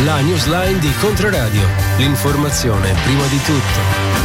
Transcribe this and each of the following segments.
La newsline di Controradio. L'informazione prima di tutto.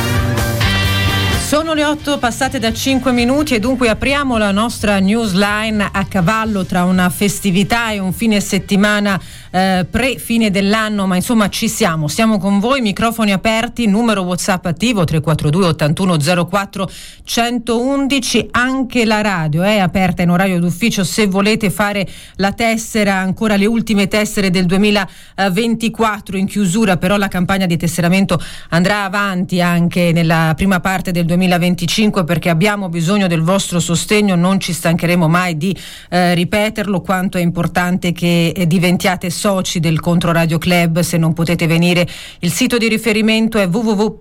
Sono le 8 passate da 5 minuti e dunque apriamo la nostra newsline a cavallo tra una festività e un fine settimana pre-fine dell'anno, ma insomma ci siamo con voi, microfoni aperti, numero WhatsApp attivo 342 81 04 111, anche la radio è aperta in orario d'ufficio se volete fare la tessera, ancora le ultime tessere del 2024 in chiusura, però la campagna di tesseramento andrà avanti anche nella prima parte del 2025 perché abbiamo bisogno del vostro sostegno, non ci stancheremo mai di ripeterlo quanto è importante che diventiate soci del Controradio Club. Se non potete venire, il sito di riferimento è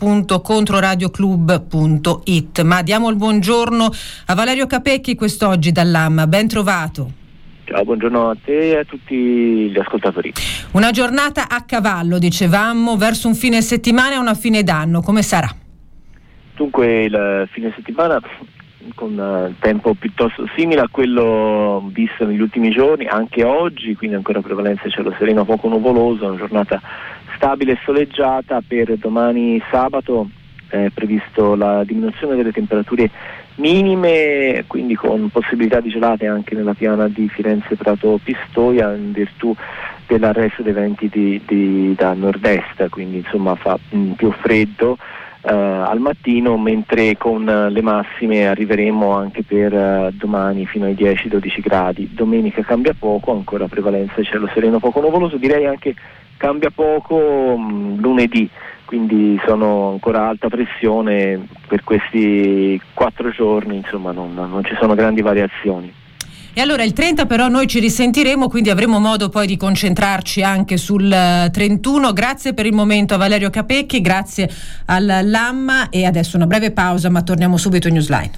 www.controradioclub.it. Ma diamo il buongiorno a Valerio Capecchi quest'oggi dall'AM, ben trovato. Ciao, buongiorno a te e a tutti gli ascoltatori. Una giornata a cavallo, dicevamo, verso un fine settimana e una fine d'anno, come sarà? Dunque il fine settimana con tempo piuttosto simile a quello visto negli ultimi giorni, anche oggi, quindi ancora prevalenza cielo sereno poco nuvoloso, una giornata stabile e soleggiata. Per domani sabato è previsto la diminuzione delle temperature minime, quindi con possibilità di gelate anche nella piana di Firenze Prato Pistoia in virtù dell'arresto dei venti da nord-est, quindi insomma fa più freddo al mattino, mentre con le massime arriveremo anche per domani fino ai 10-12 gradi. Domenica cambia poco, ancora prevalenza cielo sereno poco nuvoloso, direi anche cambia poco lunedì, quindi sono ancora alta pressione per questi 4 giorni, insomma non ci sono grandi variazioni. E allora il 30 però noi ci risentiremo, quindi avremo modo poi di concentrarci anche sul 31. Grazie per il momento a Valerio Capecchi, grazie al LAM e adesso una breve pausa, ma torniamo subito in Newsline.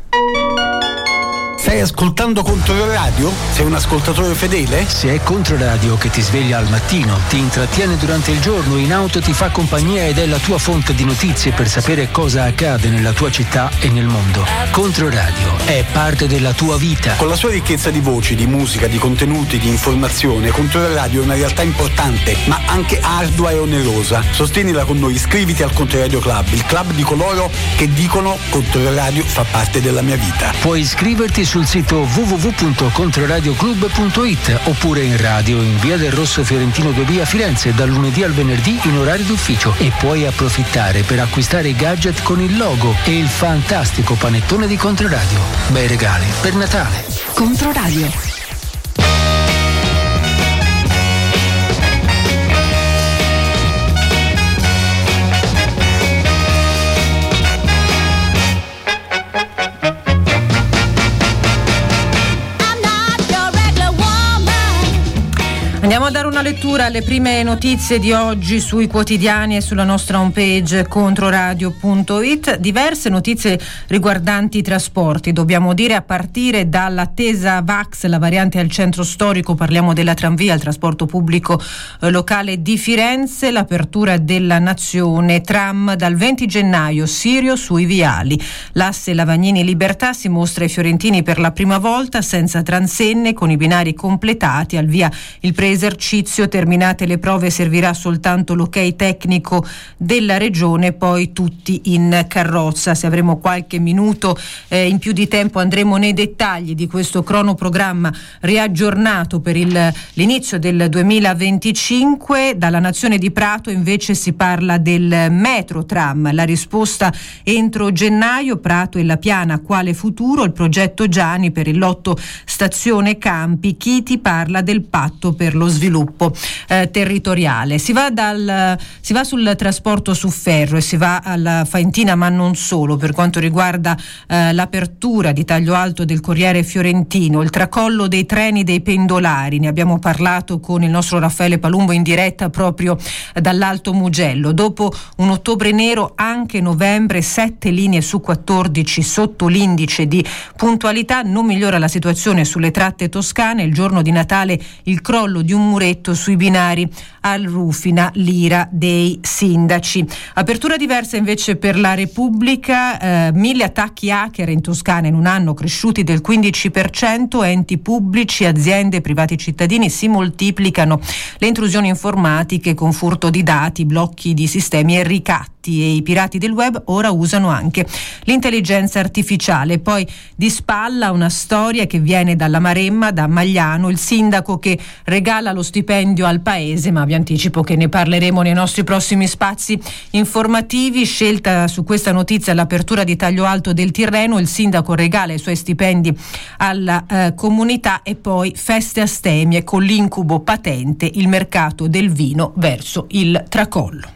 Stai ascoltando Controradio? Sei un ascoltatore fedele? Se è Controradio che ti sveglia al mattino, ti intrattiene durante il giorno, in auto ti fa compagnia ed è la tua fonte di notizie per sapere cosa accade nella tua città e nel mondo. Controradio è parte della tua vita. Con la sua ricchezza di voci, di musica, di contenuti, di informazione, Controradio è una realtà importante, ma anche ardua e onerosa. Sostienila con noi, iscriviti al Controradio Club, il club di coloro che dicono Controradio fa parte della mia vita. Puoi iscriverti sul sito www.controradioclub.it oppure in radio in via del Rosso Fiorentino 2B a Firenze dal lunedì al venerdì in orario d'ufficio, e puoi approfittare per acquistare i gadget con il logo e il fantastico panettone di Controradio. Bei regali per Natale. Controradio. Andiamo a dare una lettura alle prime notizie di oggi sui quotidiani e sulla nostra homepage controradio.it. Diverse notizie riguardanti i trasporti, dobbiamo dire, a partire dall'attesa VAX, la variante al centro storico. Parliamo della tranvia, il trasporto pubblico locale di Firenze, l'apertura della Nazione, tram dal 20 gennaio, Sirio sui viali. L'asse Lavagnini Libertà si mostra ai fiorentini per la prima volta senza transenne, con i binari completati, al via il esercizio, terminate le prove servirà soltanto l'ok tecnico della regione, poi tutti in carrozza. Se avremo qualche minuto in più di tempo andremo nei dettagli di questo cronoprogramma riaggiornato per l'inizio del 2025. Dalla Nazione di Prato invece si parla del metro tram, la risposta entro gennaio, Prato e La Piana quale futuro, il progetto Giani per il lotto stazione Campi, Chiti parla del patto per lo sviluppo territoriale. Si va sul trasporto su ferro e si va alla Faentina, ma non solo, per quanto riguarda l'apertura di taglio alto del Corriere Fiorentino, il tracollo dei treni dei pendolari, ne abbiamo parlato con il nostro Raffaele Palumbo in diretta proprio dall'Alto Mugello. Dopo un ottobre nero, anche novembre 7 linee su 14 sotto l'indice di puntualità, non migliora la situazione sulle tratte toscane. Il giorno di Natale il crollo di un muretto rimetto sui binari al Rufina, l'ira dei sindaci. Apertura diversa invece per la Repubblica, 1000 attacchi hacker in Toscana in un anno, cresciuti del 15%, enti pubblici, aziende, privati cittadini, si moltiplicano le intrusioni informatiche con furto di dati, blocchi di sistemi e ricatti, e i pirati del web ora usano anche l'intelligenza artificiale. Poi di spalla una storia che viene dalla Maremma, da Magliano, il sindaco che regala lo stipendio al paese, ma vi anticipo che ne parleremo nei nostri prossimi spazi informativi. Scelta su questa notizia l'apertura di Taglio Alto del Tirreno, il sindaco regala i suoi stipendi alla comunità, e poi feste astemie con l'incubo patente, il mercato del vino verso il tracollo.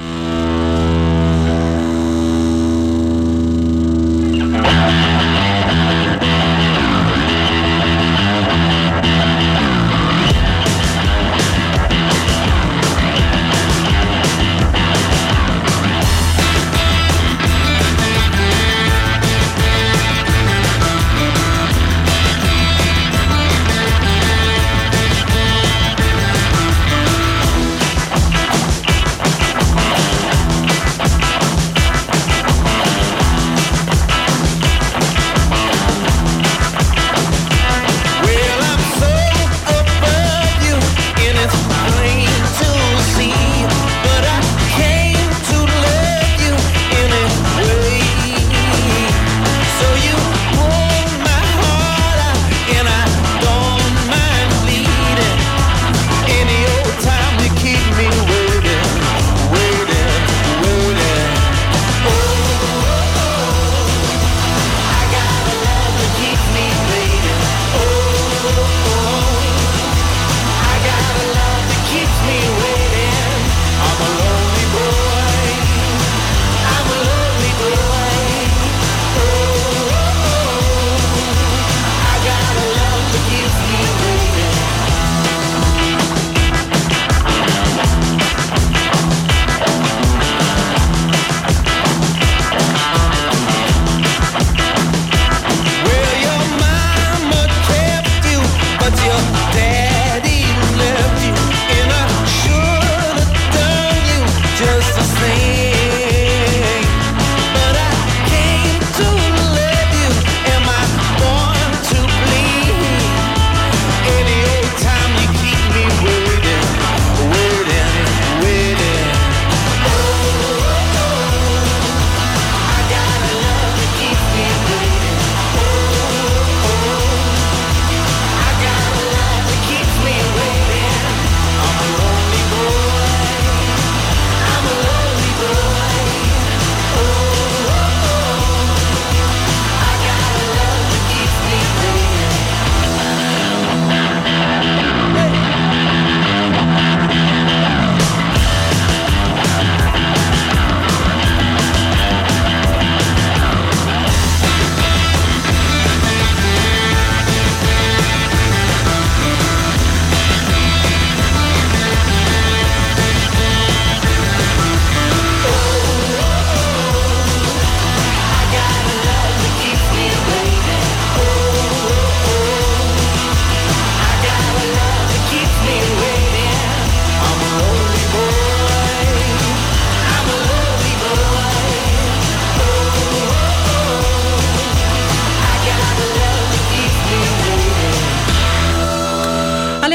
Alle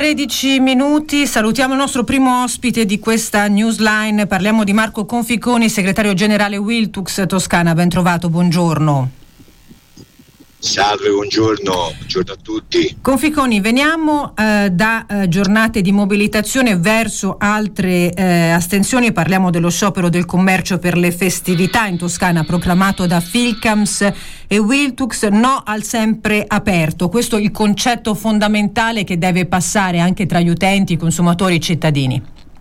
8:13, salutiamo il nostro primo ospite di questa Newsline, parliamo di Marco Conficoni, segretario generale Wiltux Toscana. Ben trovato, buongiorno. Salve, buongiorno a tutti. Conficoni, veniamo da giornate di mobilitazione verso altre astensioni. Parliamo dello sciopero del commercio per le festività in Toscana proclamato da Filcams e Wiltux, no al sempre aperto. Questo è il concetto fondamentale che deve passare anche tra gli utenti, i consumatori e i cittadini.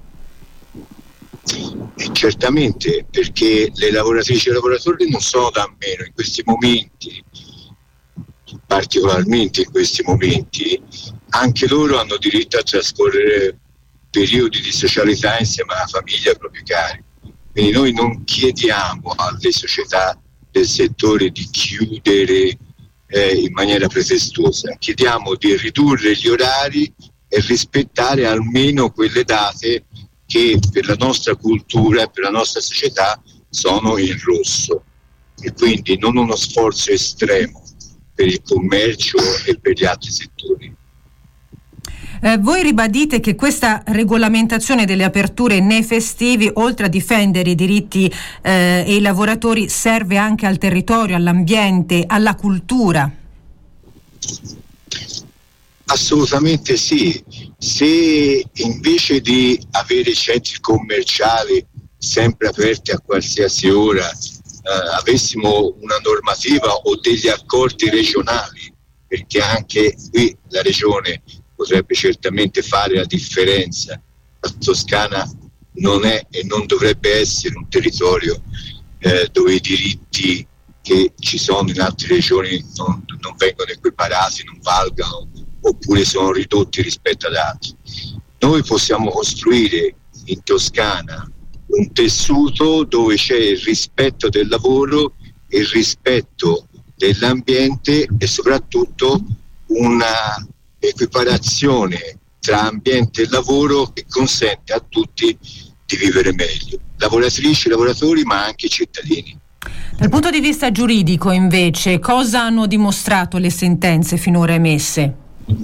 Certamente, perché le lavoratrici e i lavoratori non sono da meno in questi momenti. Particolarmente in questi momenti anche loro hanno diritto a trascorrere periodi di socialità insieme alla famiglia e ai propri cari. Quindi noi non chiediamo alle società del settore di chiudere in maniera pretestuosa, chiediamo di ridurre gli orari e rispettare almeno quelle date che per la nostra cultura e per la nostra società sono in rosso, e quindi non uno sforzo estremo per il commercio e per gli altri settori. Voi ribadite che questa regolamentazione delle aperture nei festivi, oltre a difendere i diritti e i lavoratori, serve anche al territorio, all'ambiente, alla cultura. Assolutamente sì. Se invece di avere i centri commerciali sempre aperti a qualsiasi ora avessimo una normativa o degli accordi regionali, perché anche qui la regione potrebbe certamente fare la differenza. La Toscana non è e non dovrebbe essere un territorio dove i diritti che ci sono in altre regioni non vengono equiparati, non valgano, oppure sono ridotti rispetto ad altri. Noi possiamo costruire in Toscana un tessuto dove c'è il rispetto del lavoro, il rispetto dell'ambiente e soprattutto una equiparazione tra ambiente e lavoro che consente a tutti di vivere meglio, lavoratrici, lavoratori, ma anche cittadini. Dal punto di vista giuridico, invece, cosa hanno dimostrato le sentenze finora emesse?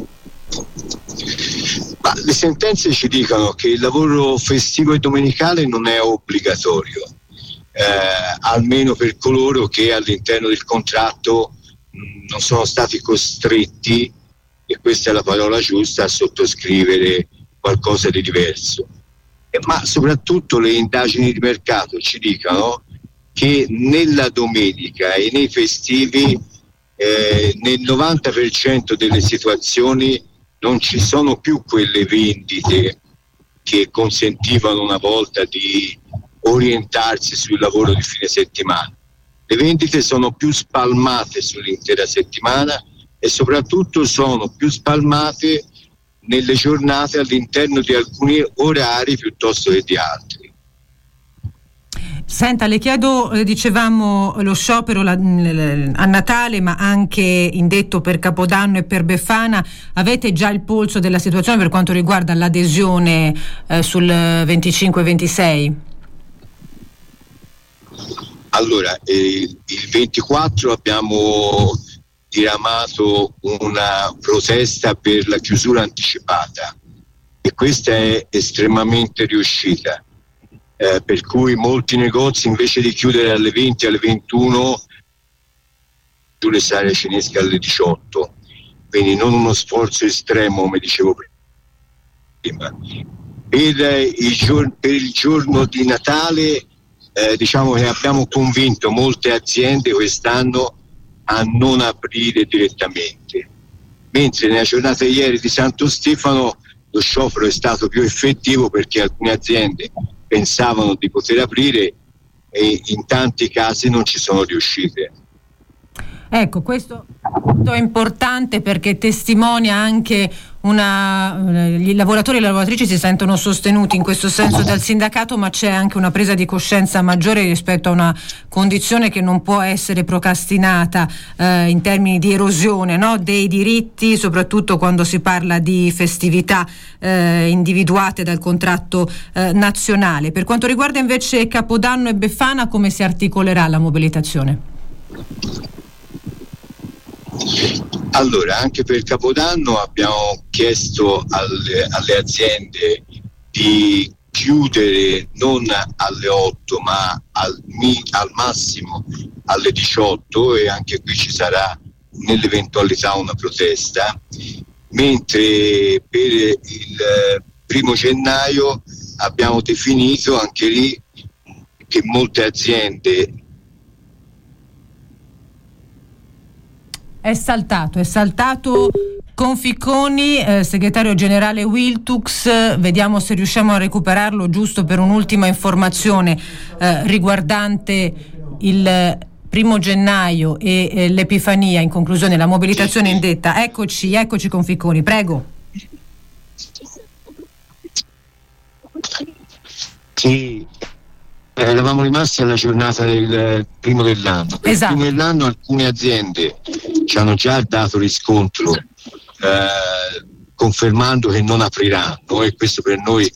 Ma le sentenze ci dicono che il lavoro festivo e domenicale non è obbligatorio, almeno per coloro che all'interno del contratto non sono stati costretti, e questa è la parola giusta, a sottoscrivere qualcosa di diverso. Ma soprattutto le indagini di mercato ci dicono che nella domenica e nei festivi nel 90% delle situazioni non ci sono più quelle vendite che consentivano una volta di orientarsi sul lavoro di fine settimana. Le vendite sono più spalmate sull'intera settimana e soprattutto sono più spalmate nelle giornate all'interno di alcuni orari piuttosto che di altri. Senta, le chiedo, dicevamo, lo sciopero a Natale, ma anche indetto per Capodanno e per Befana. Avete già il polso della situazione per quanto riguarda l'adesione sul 25-26? Allora, il 24 abbiamo diramato una protesta per la chiusura anticipata e questa è estremamente riuscita. Per cui molti negozi, invece di chiudere alle 20, alle 21, le sale cinesche alle 18, quindi non uno sforzo estremo come dicevo prima. Per il giorno di Natale diciamo che abbiamo convinto molte aziende quest'anno a non aprire direttamente, mentre nella giornata di ieri di Santo Stefano lo sciopero è stato più effettivo perché alcune aziende pensavano di poter aprire e in tanti casi non ci sono riuscite. Ecco, questo è importante perché testimonia anche i lavoratori e le lavoratrici si sentono sostenuti in questo senso dal sindacato, ma c'è anche una presa di coscienza maggiore rispetto a una condizione che non può essere procrastinata in termini di erosione, no? Dei diritti, soprattutto quando si parla di festività individuate dal contratto nazionale. Per quanto riguarda invece Capodanno e Befana, come si articolerà la mobilitazione? Allora, anche per Capodanno abbiamo chiesto alle aziende di chiudere non alle 8 ma al massimo alle 18 e anche qui ci sarà nell'eventualità una protesta, mentre per il 1° gennaio abbiamo definito anche lì che molte aziende È saltato Conficconi, segretario generale Wiltux. Vediamo se riusciamo a recuperarlo giusto per un'ultima informazione riguardante il 1° gennaio e l'Epifania, in conclusione la mobilitazione indetta. Eccoci Conficconi, prego. Sì. Eravamo rimasti alla giornata del 1° dell'anno. Esatto. Il 1° dell'anno alcune aziende ci hanno già dato riscontro confermando che non apriranno, e questo per noi.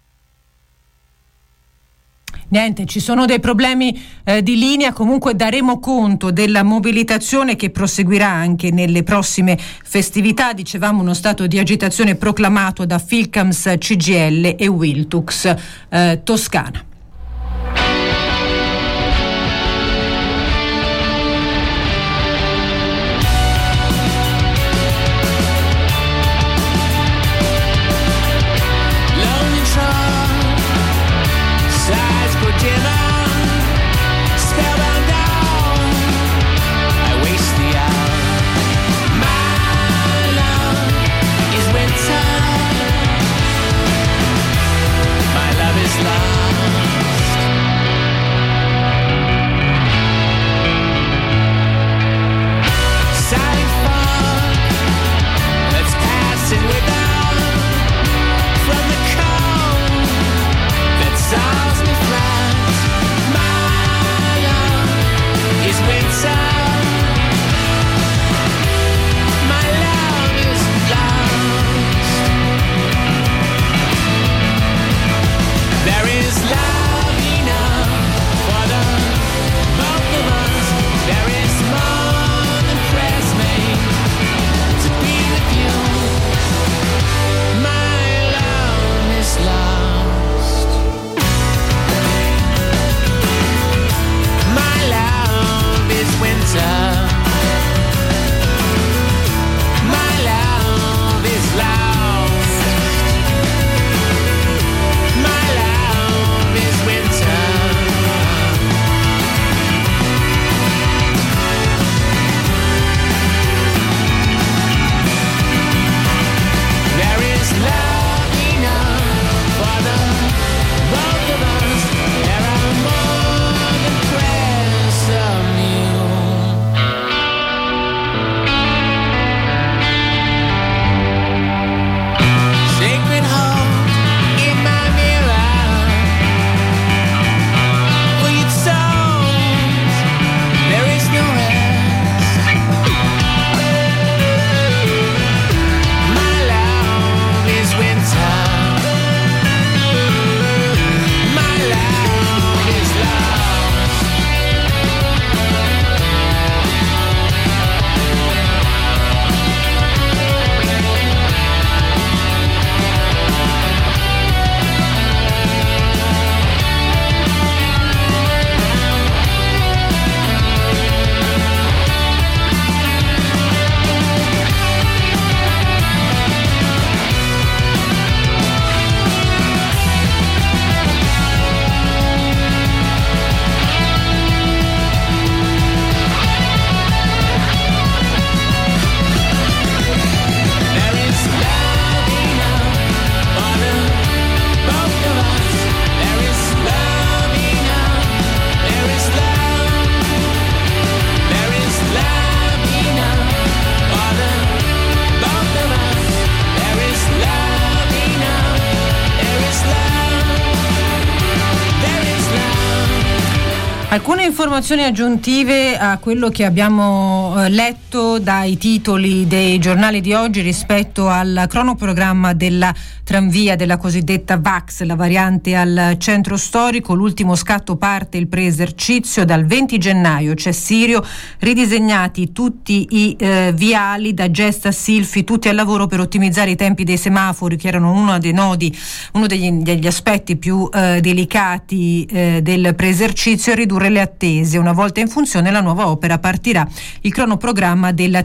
Niente, ci sono dei problemi di linea, comunque daremo conto della mobilitazione che proseguirà anche nelle prossime festività. Dicevamo uno stato di agitazione proclamato da Filcams, CGIL e Wiltux Toscana. Alcune informazioni aggiuntive a quello che abbiamo letto dai titoli dei giornali di oggi rispetto al cronoprogramma della tranvia della cosiddetta VAX, la variante al centro storico. L'ultimo scatto parte il pre-esercizio dal 20 gennaio. C'è Sirio, ridisegnati tutti i viali da Gesta Silfi, tutti al lavoro per ottimizzare i tempi dei semafori, che erano uno dei nodi, uno degli aspetti più delicati del pre-esercizio, e ridurre le attese. Una volta in funzione la nuova opera partirà il cronoprogramma della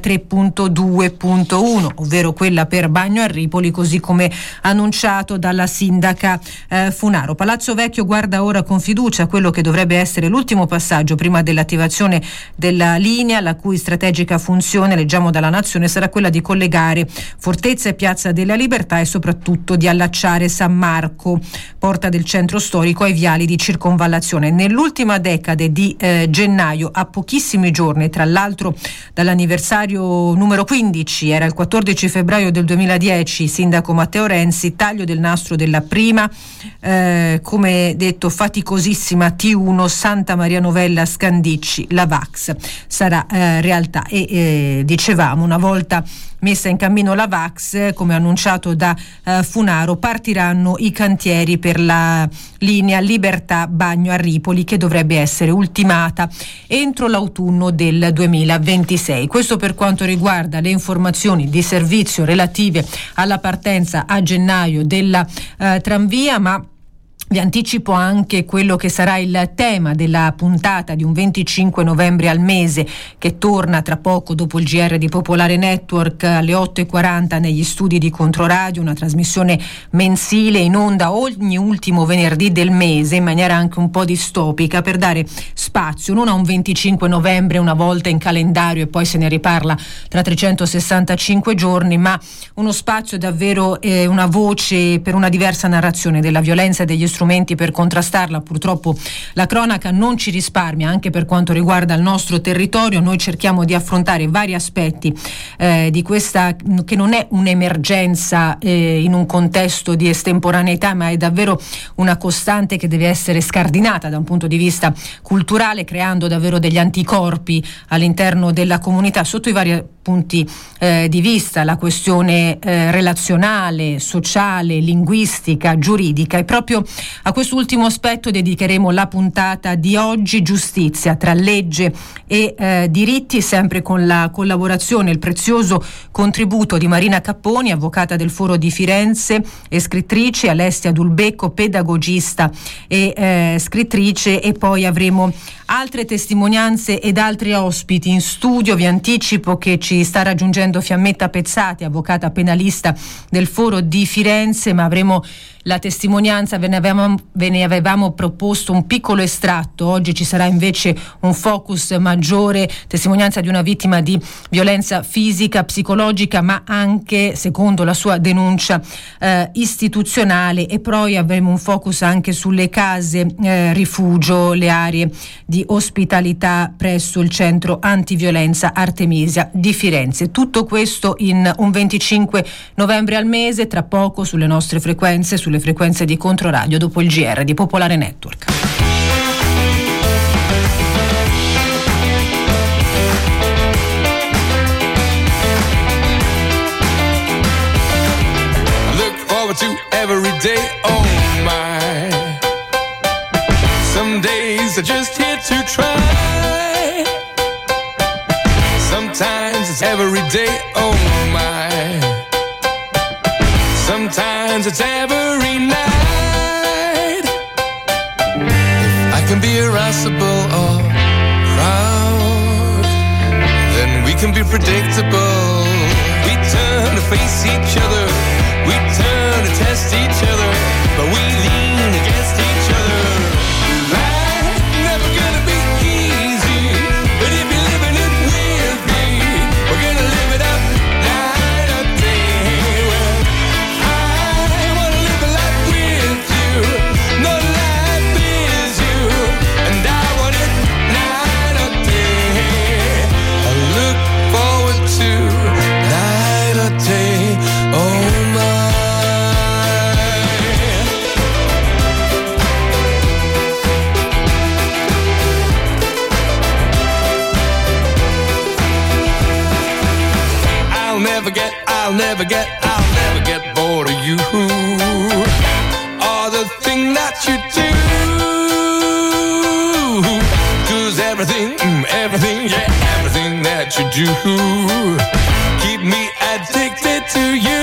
3.2.1, ovvero quella per Bagno a Ripoli, così come annunciato dalla sindaca Funaro. Palazzo Vecchio guarda ora con fiducia quello che dovrebbe essere l'ultimo passaggio prima dell'attivazione della linea, la cui strategica funzione, leggiamo dalla Nazione, sarà quella di collegare Fortezza e Piazza della Libertà e soprattutto di allacciare San Marco, porta del centro storico, ai viali di circonvallazione. Nell'ultima decade di gennaio, a pochissimi giorni tra l'altro dall'anniversario numero 15, era il 14 febbraio del 2010, sindaco Matteo Renzi, taglio del nastro della prima, come detto, faticosissima T1 Santa Maria Novella Scandicci, la VAX sarà realtà. E dicevamo, una volta messa in cammino la VAX, come annunciato da Funaro, partiranno i cantieri per la linea Libertà-Bagno a Ripoli, che dovrebbe essere ultimata entro l'autunno del 2026. Questo per quanto riguarda le informazioni di servizio relative alla partenza a gennaio della tranvia, ma vi anticipo anche quello che sarà il tema della puntata di un 25 novembre al mese, che torna tra poco dopo il GR di Popolare Network alle 8:40 negli studi di Controradio, una trasmissione mensile in onda ogni ultimo venerdì del mese, in maniera anche un po' distopica, per dare spazio non a un 25 novembre una volta in calendario e poi se ne riparla tra 365 giorni, ma uno spazio davvero, una voce per una diversa narrazione della violenza e degli strumenti per contrastarla. Purtroppo la cronaca non ci risparmia anche per quanto riguarda il nostro territorio. Noi cerchiamo di affrontare vari aspetti di questa, che non è un'emergenza in un contesto di estemporaneità, ma è davvero una costante che deve essere scardinata da un punto di vista culturale, creando davvero degli anticorpi all'interno della comunità sotto i vari punti di vista, la questione relazionale, sociale, linguistica, giuridica, e proprio a quest'ultimo aspetto dedicheremo la puntata di oggi. Giustizia tra legge e diritti, sempre con la collaborazione e il prezioso contributo di Marina Capponi, avvocata del Foro di Firenze e scrittrice, Alessia Dulbecco, pedagogista e scrittrice, e poi avremo altre testimonianze ed altri ospiti in studio. Vi anticipo che ci sta raggiungendo Fiammetta Pezzati, avvocata penalista del Foro di Firenze, ma avremo la testimonianza, ve ne avevamo proposto un piccolo estratto, oggi ci sarà invece un focus maggiore, testimonianza di una vittima di violenza fisica, psicologica, ma anche, secondo la sua denuncia, istituzionale, e poi avremo un focus anche sulle case rifugio, le aree di ospitalità presso il centro antiviolenza Artemisia di Firenze. Tutto questo in un 25 novembre al mese, tra poco sulle nostre frequenze, sulle frequenze di Controradio, dopo il GR di Popolare Network. Look forward to every day, oh my. Some days are just here to try. Sometimes it's every day, oh my. Sometimes it's every night. If I can be irascible or proud, then we can be predictable. We turn to face each other, we turn to test each other, but we lean against each other. Life's never gonna be easy, but if you're living it with me, we're gonna live it up night or day. Well, I wanna live a life with you, no life is you, and I want it night or day. I look forward to night or day, oh my. I'll never get bored of you, or the thing that you do. 'Cause everything, yeah, everything that you do, keep me addicted to you.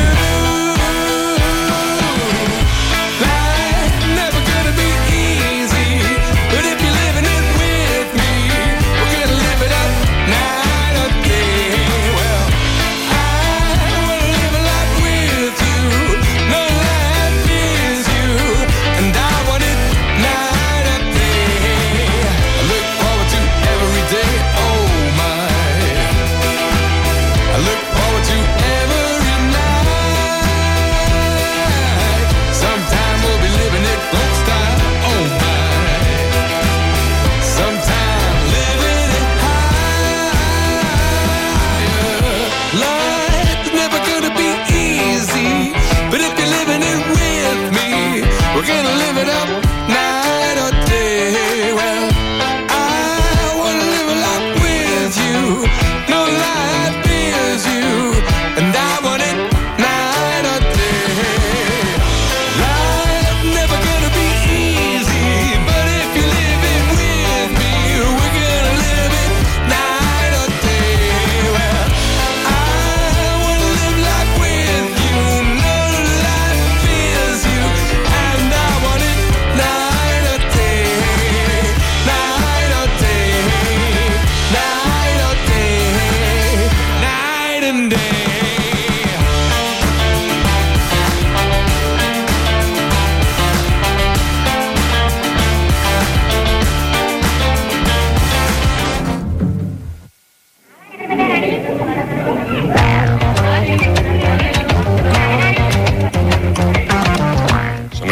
Life's never gonna be easy, but if you're living it with me, we're gonna live it up night or day. Well, I wanna live a life with you, no life is you, and I want it night or day. I look forward to every day, oh my. I look forward to every night.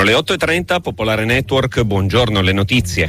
le 8:30, Popolare Network, buongiorno, le notizie.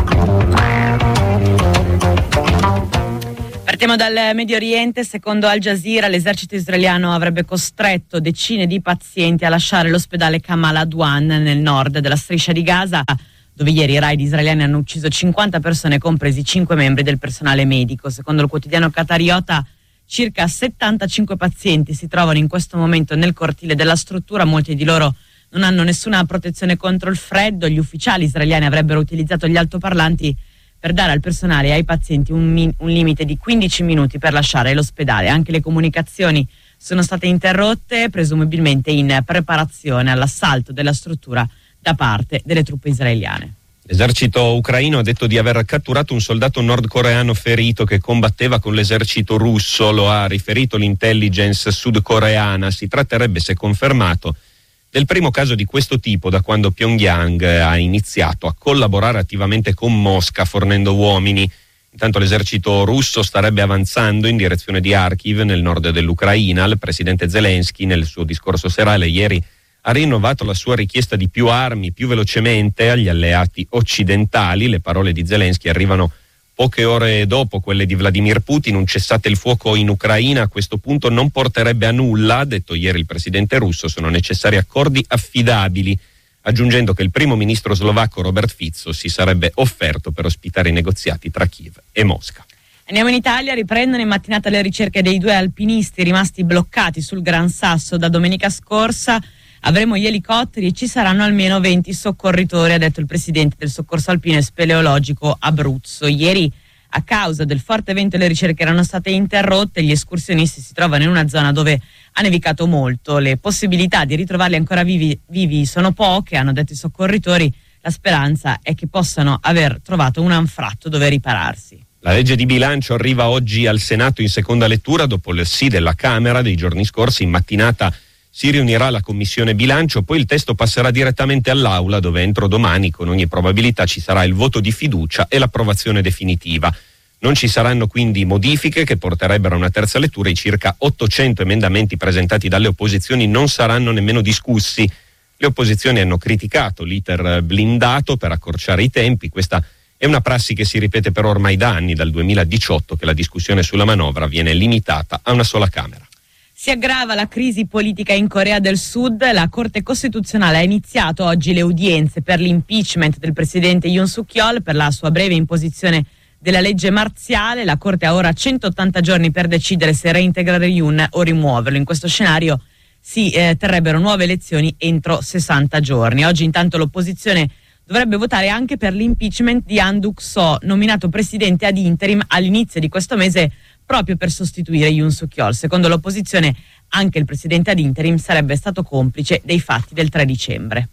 Partiamo dal Medio Oriente. Secondo Al Jazeera, l'esercito israeliano avrebbe costretto decine di pazienti a lasciare l'ospedale Kamal Adwan nel nord della striscia di Gaza, dove ieri i raid israeliani hanno ucciso 50 persone, compresi 5 membri del personale medico. Secondo il quotidiano qatariota, circa 75 pazienti si trovano in questo momento nel cortile della struttura. Molti di loro non hanno nessuna protezione contro il freddo. Gli ufficiali israeliani avrebbero utilizzato gli altoparlanti per dare al personale e ai pazienti un limite di 15 minuti per lasciare l'ospedale. Anche le comunicazioni sono state interrotte, presumibilmente in preparazione all'assalto della struttura da parte delle truppe israeliane. L'esercito ucraino ha detto di aver catturato un soldato nordcoreano ferito che combatteva con l'esercito russo, lo ha riferito l'intelligence sudcoreana. Si tratterebbe, se confermato, del primo caso di questo tipo da quando Pyongyang ha iniziato a collaborare attivamente con Mosca fornendo uomini. Intanto l'esercito russo starebbe avanzando in direzione di Kharkiv nel nord dell'Ucraina. Il presidente Zelensky nel suo discorso serale ieri ha rinnovato la sua richiesta di più armi più velocemente agli alleati occidentali. Le parole di Zelensky arrivano poche ore dopo quelle di Vladimir Putin. Un cessate il fuoco in Ucraina a questo punto non porterebbe a nulla, ha detto ieri il presidente russo, sono necessari accordi affidabili, aggiungendo che il primo ministro slovacco Robert Fico si sarebbe offerto per ospitare i negoziati tra Kiev e Mosca. Andiamo in Italia. Riprendono in mattinata le ricerche dei 2 alpinisti rimasti bloccati sul Gran Sasso da domenica scorsa. Avremo gli elicotteri e ci saranno almeno 20 soccorritori, ha detto il presidente del Soccorso Alpino e Speleologico Abruzzo. Ieri, a causa del forte vento, le ricerche erano state interrotte. Gli escursionisti si trovano in una zona dove ha nevicato molto. Le possibilità di ritrovarli ancora vivi sono poche, hanno detto i soccorritori. La speranza è che possano aver trovato un anfratto dove ripararsi. La legge di bilancio arriva oggi al Senato in seconda lettura dopo il sì della Camera dei giorni scorsi. In mattinata si riunirà la Commissione Bilancio, poi il testo passerà direttamente all'Aula, dove entro domani con ogni probabilità ci sarà il voto di fiducia e l'approvazione definitiva. Non ci saranno quindi modifiche che porterebbero a una terza lettura. I circa 800 emendamenti presentati dalle opposizioni non saranno nemmeno discussi. Le opposizioni hanno criticato l'iter blindato per accorciare i tempi. Questa è una prassi che si ripete per ormai da anni, dal 2018, che la discussione sulla manovra viene limitata a una sola Camera. Si aggrava la crisi politica in Corea del Sud. La Corte Costituzionale ha iniziato oggi le udienze per l'impeachment del presidente Yoon Suk-yeol per la sua breve imposizione della legge marziale. La Corte ha ora 180 giorni per decidere se reintegrare Yoon o rimuoverlo. In questo scenario si terrebbero nuove elezioni entro 60 giorni. Oggi intanto l'opposizione dovrebbe votare anche per l'impeachment di Han Duck-soo, nominato presidente ad interim all'inizio di questo mese proprio per sostituire Yoon Suk-yeol. Secondo l'opposizione, anche il presidente ad interim sarebbe stato complice dei fatti del 3 dicembre.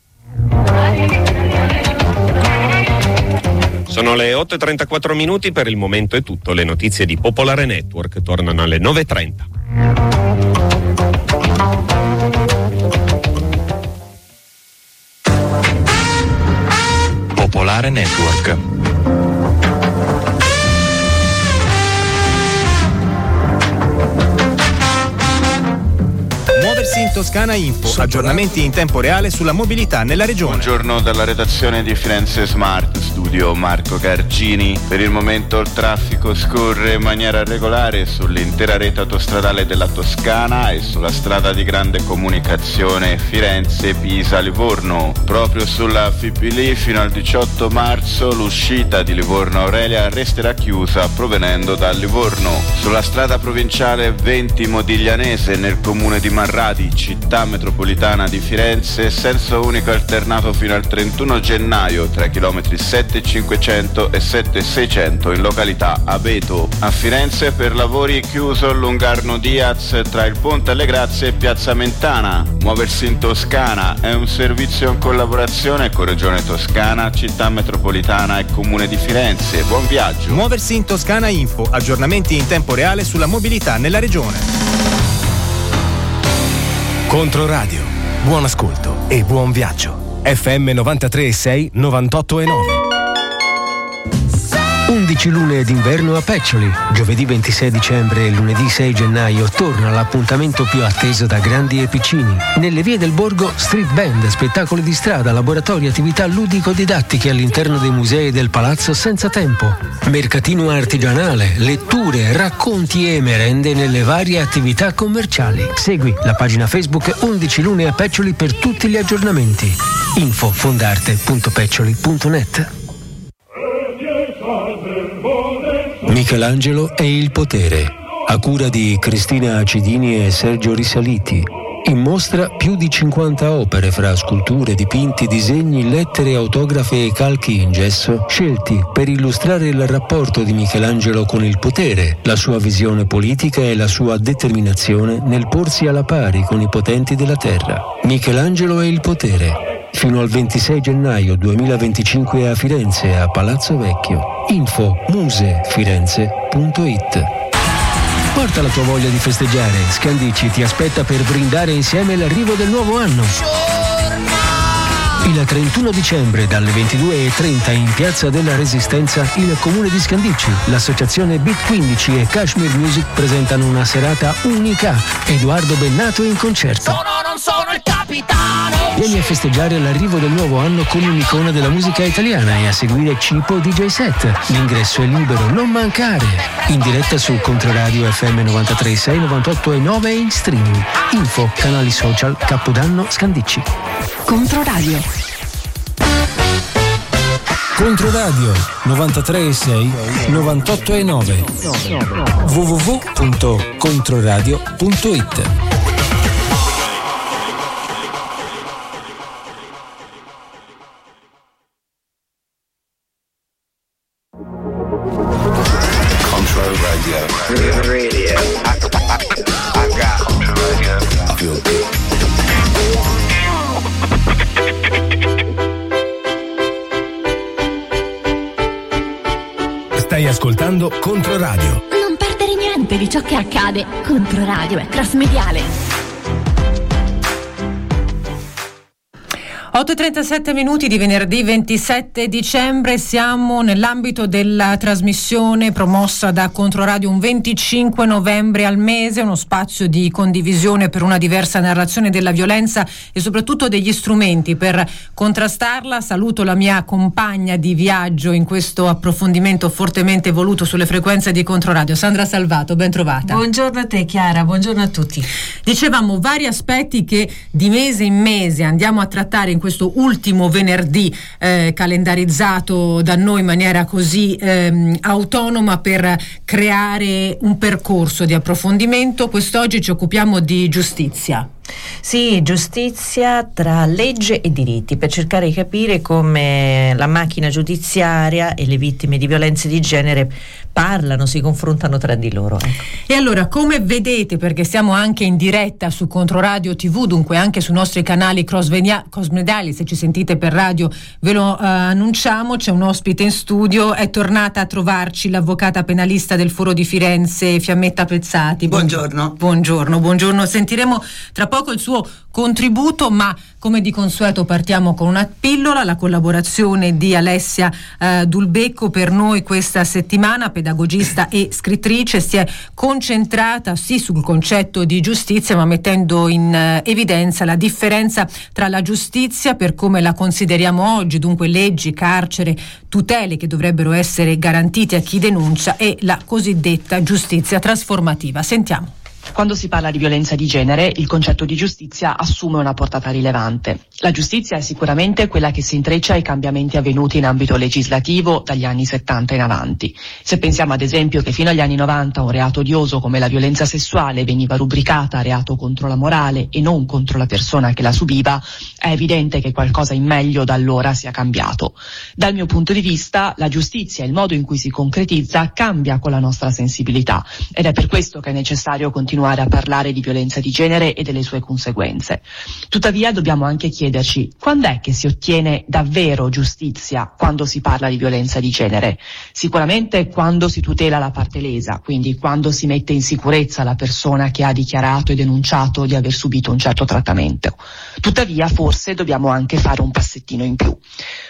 Sono le 8:34 minuti, per il momento è tutto. Le notizie di Popolare Network tornano alle 9:30. Popolare Network. Muoversi in Toscana Info, aggiornamenti in tempo reale sulla mobilità nella regione. Buongiorno dalla redazione di Firenze Smart, studio Marco Cargini. Per il momento il traffico scorre in maniera regolare sull'intera rete autostradale della Toscana e sulla strada di grande comunicazione Firenze-Pisa-Livorno. Proprio sulla FIPL fino al 18 marzo l'uscita di Livorno Aurelia resterà chiusa provenendo da Livorno. Sulla strada provinciale 20 Modiglianese nel comune di Marradi, città metropolitana di Firenze, senso unico alternato fino al 31 gennaio tra chilometri 7,500 e 7,600 in località Abeto. A Firenze per lavori chiuso Lungarno Diaz tra il Ponte alle Grazie e Piazza Mentana. Muoversi in Toscana è un servizio in collaborazione con Regione Toscana, città metropolitana e comune di Firenze. Buon viaggio. Muoversi in Toscana Info, aggiornamenti in tempo reale sulla mobilità nella regione. Controradio, buon ascolto e buon viaggio. FM 93,6, 98,9. Un 11 lune d'inverno a Peccioli. Giovedì 26 dicembre e lunedì 6 gennaio torna l'appuntamento più atteso da grandi e piccini. Nelle vie del borgo, street band, spettacoli di strada, laboratori, attività ludico-didattiche all'interno dei musei del Palazzo Senza Tempo. Mercatino artigianale, letture, racconti e merende nelle varie attività commerciali. Segui la pagina Facebook 11 lune a Peccioli per tutti gli aggiornamenti. Info fondarte.peccioli.net. Michelangelo e il potere, a cura di Cristina Acidini e Sergio Risaliti. In mostra più di 50 opere fra sculture, dipinti, disegni, lettere, autografe e calchi in gesso, scelti per illustrare il rapporto di Michelangelo con il potere, la sua visione politica e la sua determinazione nel porsi alla pari con i potenti della terra. Michelangelo e il potere, fino al 26 gennaio 2025 a Firenze, a Palazzo Vecchio. Info musefirenze.it. Porta la tua voglia di festeggiare. Scandicci ti aspetta per brindare insieme l'arrivo del nuovo anno. Il 31 dicembre dalle 22:30 in Piazza della Resistenza il Comune di Scandicci, l'associazione Beat 15 e Kashmir Music presentano una serata unica. Edoardo Bennato in concerto. Non sono il capitano. Vieni a festeggiare l'arrivo del nuovo anno con un'icona della musica italiana e a seguire Cipo DJ Set. L'ingresso è libero, non mancare. In diretta su Controradio FM 93.6, 98.9 e in streaming. Info, canali social, Capodanno Scandicci. Controradio 93.6, 98.9 www.controradio.it. Stai ascoltando Controradio. Non perdere niente di ciò che accade. Controradio è crossmediale. 8:37 minuti di venerdì 27 dicembre, siamo nell'ambito della trasmissione promossa da Controradio un 25 novembre al mese, uno spazio di condivisione per una diversa narrazione della violenza e soprattutto degli strumenti per contrastarla. Saluto la mia compagna di viaggio in questo approfondimento fortemente voluto sulle frequenze di Controradio, Sandra Salvato, ben trovata. Buongiorno a te Chiara, buongiorno a tutti. Dicevamo vari aspetti che di mese in mese andiamo a trattare in questo ultimo venerdì calendarizzato da noi in maniera così autonoma per creare un percorso di approfondimento. Quest'oggi ci occupiamo di giustizia. Sì, giustizia tra legge e diritti, per cercare di capire come la macchina giudiziaria e le vittime di violenze di genere parlano, si confrontano tra di loro. Ecco. E allora, come vedete, perché siamo anche in diretta su Controradio TV, dunque anche sui nostri canali crossmediali, se ci sentite per radio ve lo annunciamo, c'è un ospite in studio, è tornata a trovarci l'avvocata penalista del Foro di Firenze, Fiammetta Pezzati. Buongiorno. Buongiorno. Sentiremo tra poco il suo contributo, ma come di consueto partiamo con una pillola, la collaborazione di Alessia Dulbecco per noi questa settimana, pedagogista e scrittrice, si è concentrata sì sul concetto di giustizia, ma mettendo in evidenza la differenza tra la giustizia per come la consideriamo oggi, dunque leggi, carcere, tutele che dovrebbero essere garantite a chi denuncia, e la cosiddetta giustizia trasformativa. Sentiamo. Quando si parla di violenza di genere, il concetto di giustizia assume una portata rilevante. La giustizia è sicuramente quella che si intreccia ai cambiamenti avvenuti in ambito legislativo dagli anni 70 in avanti. Se pensiamo ad esempio che fino agli anni 90 un reato odioso come la violenza sessuale veniva rubricata reato contro la morale e non contro la persona che la subiva, è evidente che qualcosa in meglio da allora sia cambiato. Dal mio punto di vista, la giustizia e il modo in cui si concretizza cambia con la nostra sensibilità, ed è per questo che è necessario continuare a parlare di violenza di genere e delle sue conseguenze. Tuttavia dobbiamo anche chiederci: quando è che si ottiene davvero giustizia quando si parla di violenza di genere? Sicuramente quando si tutela la parte lesa, quindi quando si mette in sicurezza la persona che ha dichiarato e denunciato di aver subito un certo trattamento. Tuttavia forse dobbiamo anche fare un passettino in più.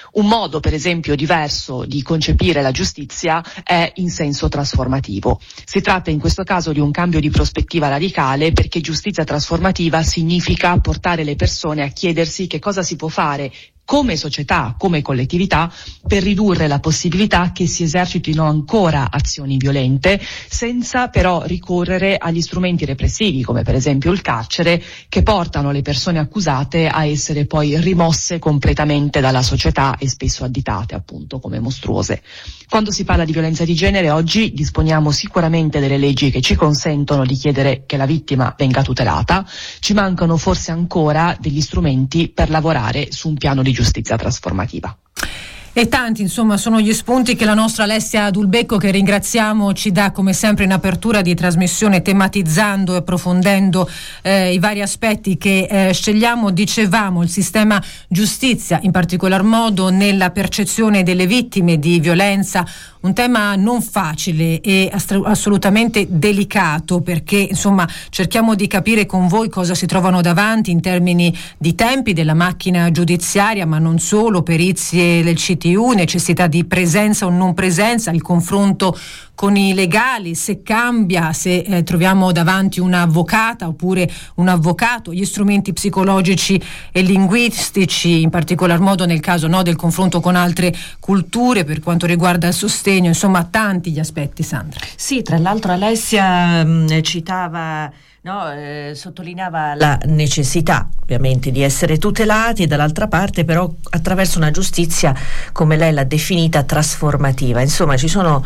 Un modo, per esempio, diverso di concepire la giustizia è in senso trasformativo. Si tratta in questo caso di un cambio di prospettiva radicale, perché giustizia trasformativa significa portare le persone a chiedersi che cosa si può fare come società, come collettività, per ridurre la possibilità che si esercitino ancora azioni violente, senza però ricorrere agli strumenti repressivi, come per esempio il carcere, che portano le persone accusate a essere poi rimosse completamente dalla società e spesso additate appunto come mostruose. Quando si parla di violenza di genere oggi disponiamo sicuramente delle leggi che ci consentono di chiedere che la vittima venga tutelata, ci mancano forse ancora degli strumenti per lavorare su un piano di giustizia trasformativa. E tanti, insomma, sono gli spunti che la nostra Alessia Dulbecco, che ringraziamo, ci dà come sempre in apertura di trasmissione, tematizzando e approfondendo i vari aspetti che scegliamo. Dicevamo, il sistema giustizia, in particolar modo nella percezione delle vittime di violenza, un tema non facile e assolutamente delicato, perché insomma cerchiamo di capire con voi cosa si trovano davanti in termini di tempi della macchina giudiziaria, ma non solo, perizie del CTU, necessità di presenza o non presenza, il confronto con i legali, se cambia, se troviamo davanti un'avvocata oppure un avvocato, gli strumenti psicologici e linguistici, in particolar modo nel caso del confronto con altre culture per quanto riguarda il sostegno, insomma tanti gli aspetti. Sandra. Sì, tra l'altro Alessia citava, sottolineava la necessità ovviamente di essere tutelati, e dall'altra parte però attraverso una giustizia, come lei l'ha definita, trasformativa. Insomma ci sono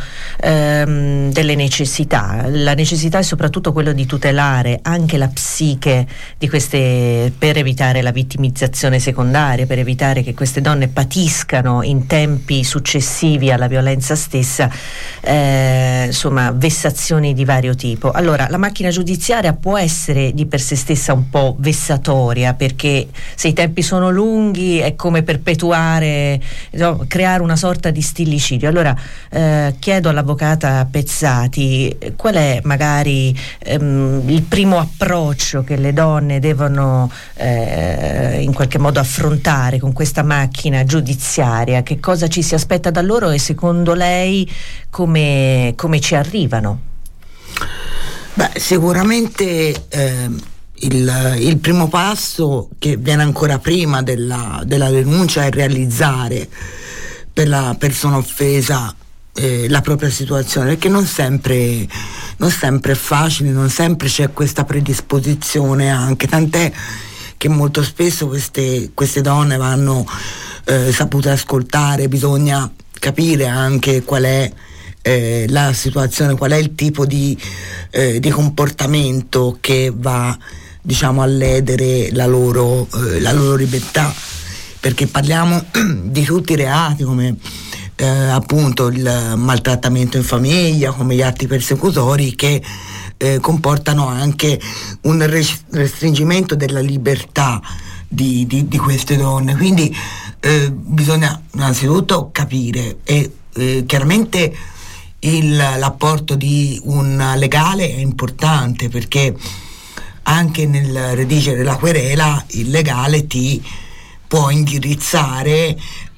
delle necessità. La necessità è soprattutto quello di tutelare anche la psiche di queste, per evitare la vittimizzazione secondaria, per evitare che queste donne patiscano in tempi successivi alla violenza stessa insomma vessazioni di vario tipo. Allora la macchina giudiziaria può essere di per sé stessa un po' vessatoria, perché se i tempi sono lunghi è come perpetuare, creare una sorta di stillicidio. Allora chiedo all'avvocata Pezzati qual è magari il primo approccio che le donne devono in qualche modo affrontare con questa macchina giudiziaria, che cosa ci si aspetta da loro e secondo lei come ci arrivano? Beh, sicuramente il primo passo, che viene ancora prima della denuncia, è realizzare per la persona offesa la propria situazione, perché non sempre è facile, non sempre c'è questa predisposizione, anche tant'è che molto spesso queste donne vanno sapute ascoltare. Bisogna capire anche qual è la situazione, qual è il tipo di comportamento che va, diciamo, a ledere la loro libertà, perché parliamo di tutti i reati, come appunto il maltrattamento in famiglia, come gli atti persecutori, che comportano anche un restringimento della libertà di queste donne. Quindi bisogna innanzitutto capire, e chiaramente l'apporto di un legale è importante, perché anche nel redigere la querela il legale ti può indirizzare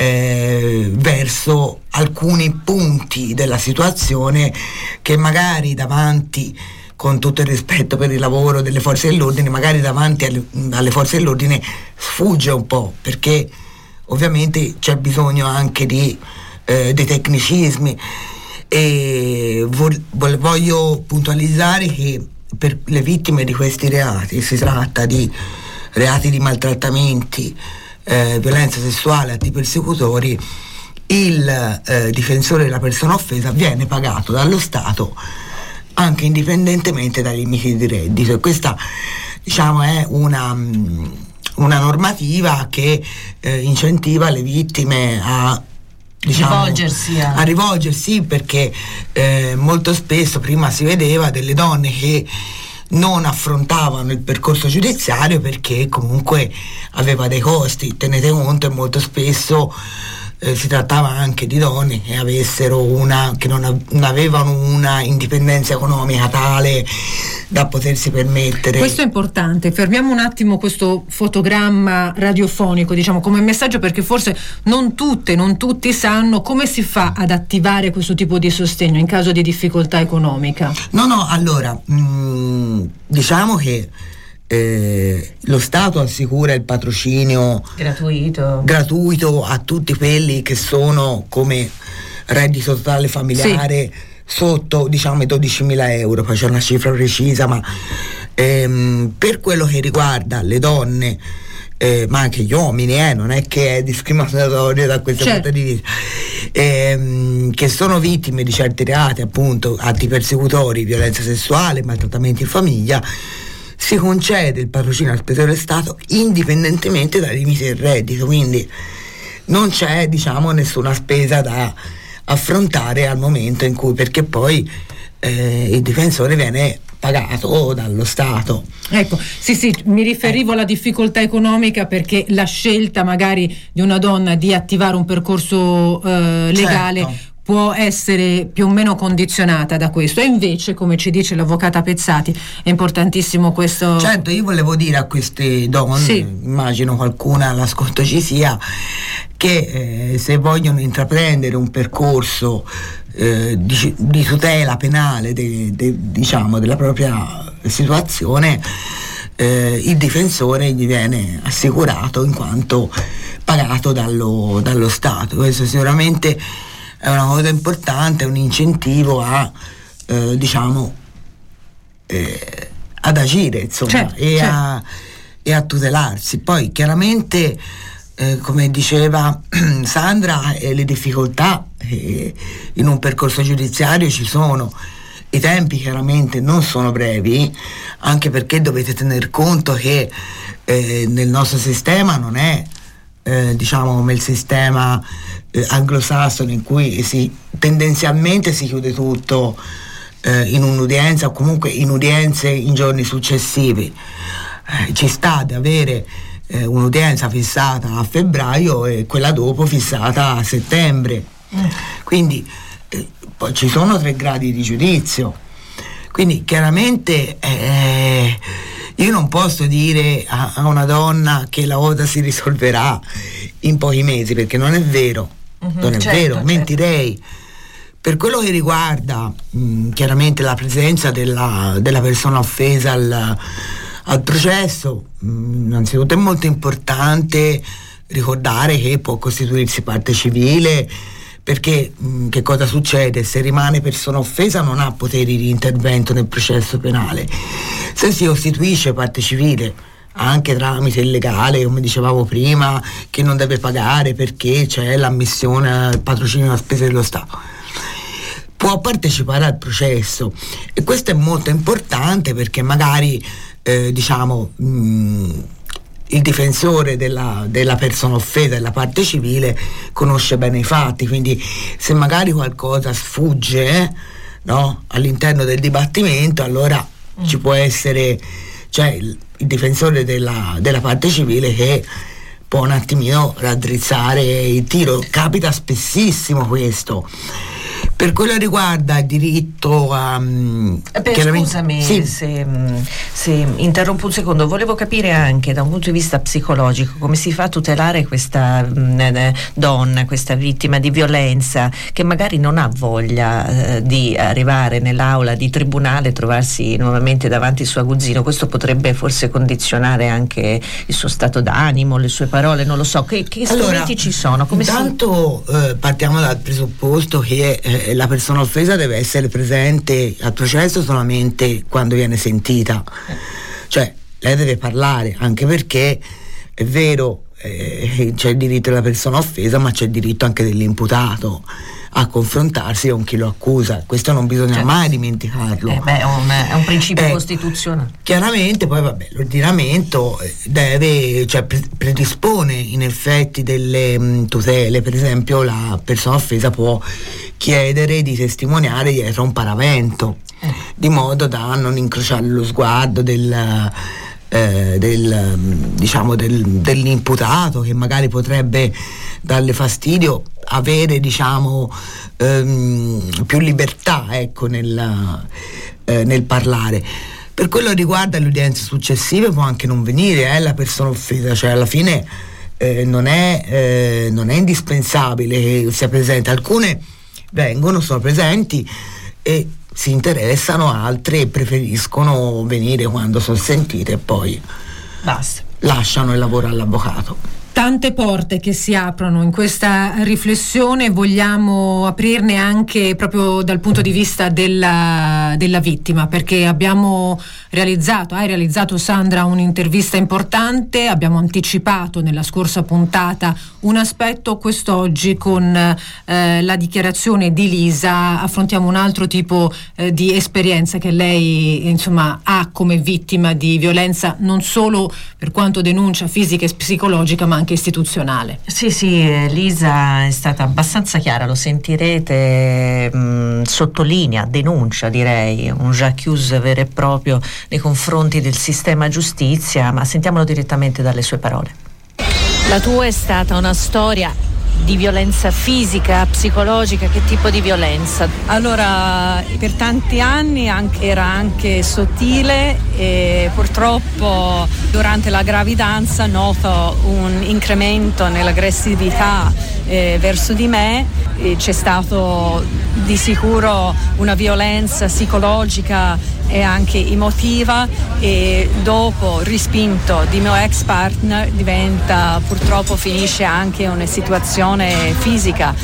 verso alcuni punti della situazione che magari davanti, con tutto il rispetto per il lavoro delle forze dell'ordine, magari davanti alle forze dell'ordine sfugge un po', perché ovviamente c'è bisogno anche di dei tecnicismi. E voglio puntualizzare che per le vittime di questi reati, si tratta di reati di maltrattamenti, violenza sessuale, atti persecutori, il difensore della persona offesa viene pagato dallo Stato anche indipendentemente dai limiti di reddito, e questa, diciamo, è una normativa che incentiva le vittime a rivolgersi, perché molto spesso prima si vedeva delle donne che non affrontavano il percorso giudiziario perché comunque aveva dei costi. Tenete conto, e molto spesso si trattava anche di donne che avessero che non avevano una indipendenza economica tale da potersi permettere. Questo è importante. Fermiamo un attimo questo fotogramma radiofonico, diciamo, come messaggio, perché forse non tutti sanno come si fa ad attivare questo tipo di sostegno in caso di difficoltà economica. No, allora diciamo che lo Stato assicura il patrocinio gratuito a tutti quelli che sono come reddito totale familiare sotto, diciamo, i 12.000 euro, poi c'è una cifra precisa, ma per quello che riguarda le donne, ma anche gli uomini, non è che è discriminatorio da questo punto di vista, che sono vittime di certi reati, appunto atti persecutori, violenza sessuale, maltrattamenti in famiglia, si concede il patrocinio al spese dello Stato indipendentemente dai limiti del reddito, quindi non c'è, diciamo, nessuna spesa da affrontare al momento in cui, perché poi il difensore viene pagato dallo Stato. Ecco, sì, mi riferivo alla difficoltà economica, perché la scelta magari di una donna di attivare un percorso legale può essere più o meno condizionata da questo, e invece, come ci dice l'avvocata Pezzati, è importantissimo questo. Certo, io volevo dire a queste donne, immagino qualcuna all'ascolto ci sia, che se vogliono intraprendere un percorso di tutela penale diciamo della propria situazione, il difensore gli viene assicurato in quanto pagato dallo Stato. Questo sicuramente è una cosa importante, è un incentivo a diciamo ad agire, insomma, e a tutelarsi. Poi chiaramente come diceva Sandra, le difficoltà in un percorso giudiziario ci sono. I tempi chiaramente non sono brevi, anche perché dovete tener conto che nel nostro sistema non è diciamo come il sistema anglosassone, in cui tendenzialmente si chiude tutto in un'udienza, o comunque in udienze in giorni successivi. Ci sta di avere un'udienza fissata a febbraio e quella dopo fissata a settembre, quindi poi ci sono 3 gradi di giudizio, quindi chiaramente io non posso dire a una donna che la cosa si risolverà in pochi mesi, perché non è vero, non è vero, mentirei. Per quello che riguarda chiaramente la presenza della persona offesa al processo, innanzitutto è molto importante ricordare che può costituirsi parte civile, perché che cosa succede? Se rimane persona offesa non ha poteri di intervento nel processo penale. Se si costituisce parte civile anche tramite il legale, come dicevamo prima, che non deve pagare perché c'è l'ammissione al patrocinio a spese dello Stato, può partecipare al processo, e questo è molto importante, perché magari diciamo il difensore della persona offesa, della parte civile, conosce bene i fatti, quindi se magari qualcosa sfugge all'interno del dibattimento, allora ci può essere il difensore della parte civile che può un attimino raddrizzare il tiro. Capita spessissimo questo. Per quello riguarda il diritto a... Scusami se interrompo un secondo, volevo capire anche da un punto di vista psicologico come si fa a tutelare questa donna, questa vittima di violenza, che magari non ha voglia di arrivare nell'aula di tribunale e trovarsi nuovamente davanti al suo aguzzino. Questo potrebbe forse condizionare anche il suo stato d'animo, le sue parole, non lo so. Che strumenti ci sono? Intanto partiamo dal presupposto che la persona offesa deve essere presente al processo solamente quando viene sentita, cioè lei deve parlare, anche perché è vero, c'è il diritto della persona offesa, ma c'è il diritto anche dell'imputato a confrontarsi con chi lo accusa. Questo non bisogna mai dimenticarlo. È un principio costituzionale. Chiaramente poi l'ordinamento predispone in effetti delle tutele. Per esempio la persona offesa può chiedere di testimoniare dietro un paravento, di modo da non incrociare lo sguardo dell'imputato, che magari potrebbe darle fastidio, avere più libertà nel parlare. Per quello che riguarda le udienze successive può anche non venire la persona offesa, cioè alla fine non è indispensabile che sia presente. Alcune sono presenti e si interessano, altre preferiscono venire quando sono sentite e poi basta, lasciano il lavoro all'avvocato. Tante porte che si aprono in questa riflessione, vogliamo aprirne anche proprio dal punto di vista della vittima, perché hai realizzato Sandra un'intervista importante, abbiamo anticipato nella scorsa puntata un aspetto, quest'oggi con la dichiarazione di Lisa affrontiamo un altro tipo di esperienza che lei ha come vittima di violenza, non solo per quanto denuncia fisica e psicologica ma anche istituzionale. Sì, Lisa è stata abbastanza chiara, lo sentirete, sottolinea, denuncia, direi, un j'accuse vero e proprio nei confronti del sistema giustizia, ma sentiamolo direttamente dalle sue parole. La tua è stata una storia di violenza fisica, psicologica, che tipo di violenza? Allora, per tanti anni era anche sottile e purtroppo durante la gravidanza noto un incremento nell'aggressività verso di me. C'è stato di sicuro una violenza psicologica e anche emotiva, e dopo rispinto di mio ex partner purtroppo finisce anche una situazione fisica,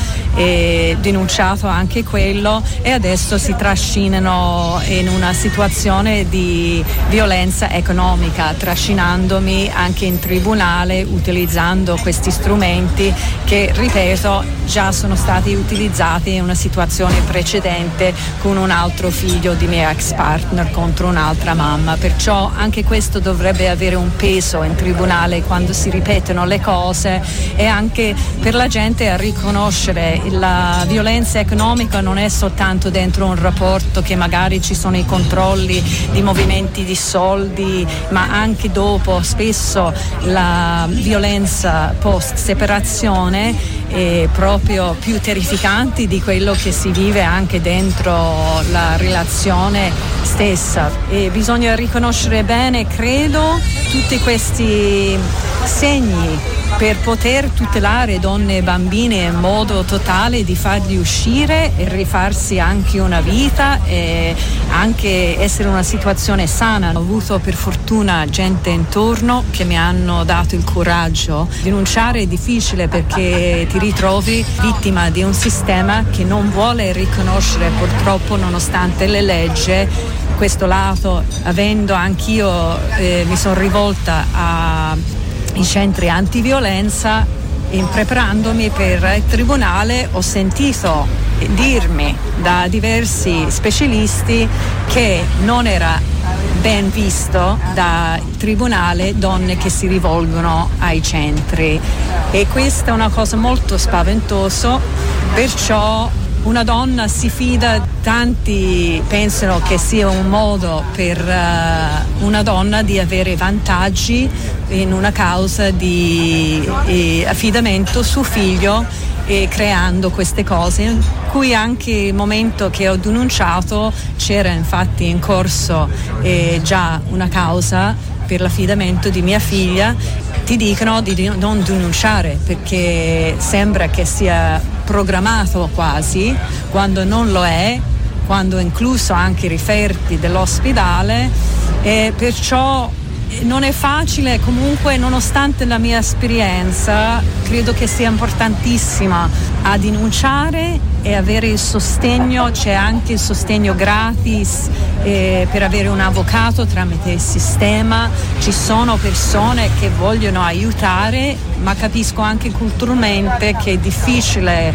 e denunciato anche quello, e adesso si trascinano in una situazione di violenza economica, trascinandomi anche in tribunale utilizzando questi strumenti che, ripeto, già sono stati utilizzati in una situazione precedente con un altro figlio di mio ex partner contro un'altra mamma. Perciò anche questo dovrebbe avere un peso in tribunale quando si ripetono le cose, e anche per la gente a riconoscere la violenza economica non è soltanto dentro un rapporto che magari ci sono i controlli di movimenti di soldi, ma anche dopo. Spesso la violenza post separazione è proprio più terrificante di quello che si vive anche dentro la relazione stessa, e bisogna riconoscere bene, credo, tutti questi segni per poter tutelare donne e bambine in modo totale, di farli uscire e rifarsi anche una vita e anche essere una situazione sana. Ho avuto per fortuna gente intorno che mi hanno dato il coraggio. Denunciare è difficile perché ti ritrovi vittima di un sistema che non vuole riconoscere, purtroppo, nonostante le leggi, questo lato. Avendo anch'io mi sono rivolta ai centri antiviolenza, e preparandomi per il tribunale ho sentito dirmi da diversi specialisti che non era ben visto dal tribunale donne che si rivolgono ai centri, e questa è una cosa molto spaventosa. Perciò una donna si fida, tanti pensano che sia un modo per una donna di avere vantaggi in una causa di affidamento su figlio, e creando queste cose, in cui anche il momento che ho denunciato c'era infatti in corso già una causa per l'affidamento di mia figlia. Ti dicono di non denunciare perché sembra che sia programmato quasi, quando non lo è, quando è incluso anche i referti dell'ospedale, e perciò non è facile. Comunque, nonostante la mia esperienza, credo che sia importantissima a denunciare e avere il sostegno. C'è anche il sostegno gratis per avere un avvocato tramite il sistema. Ci sono persone che vogliono aiutare, ma capisco anche culturalmente che è difficile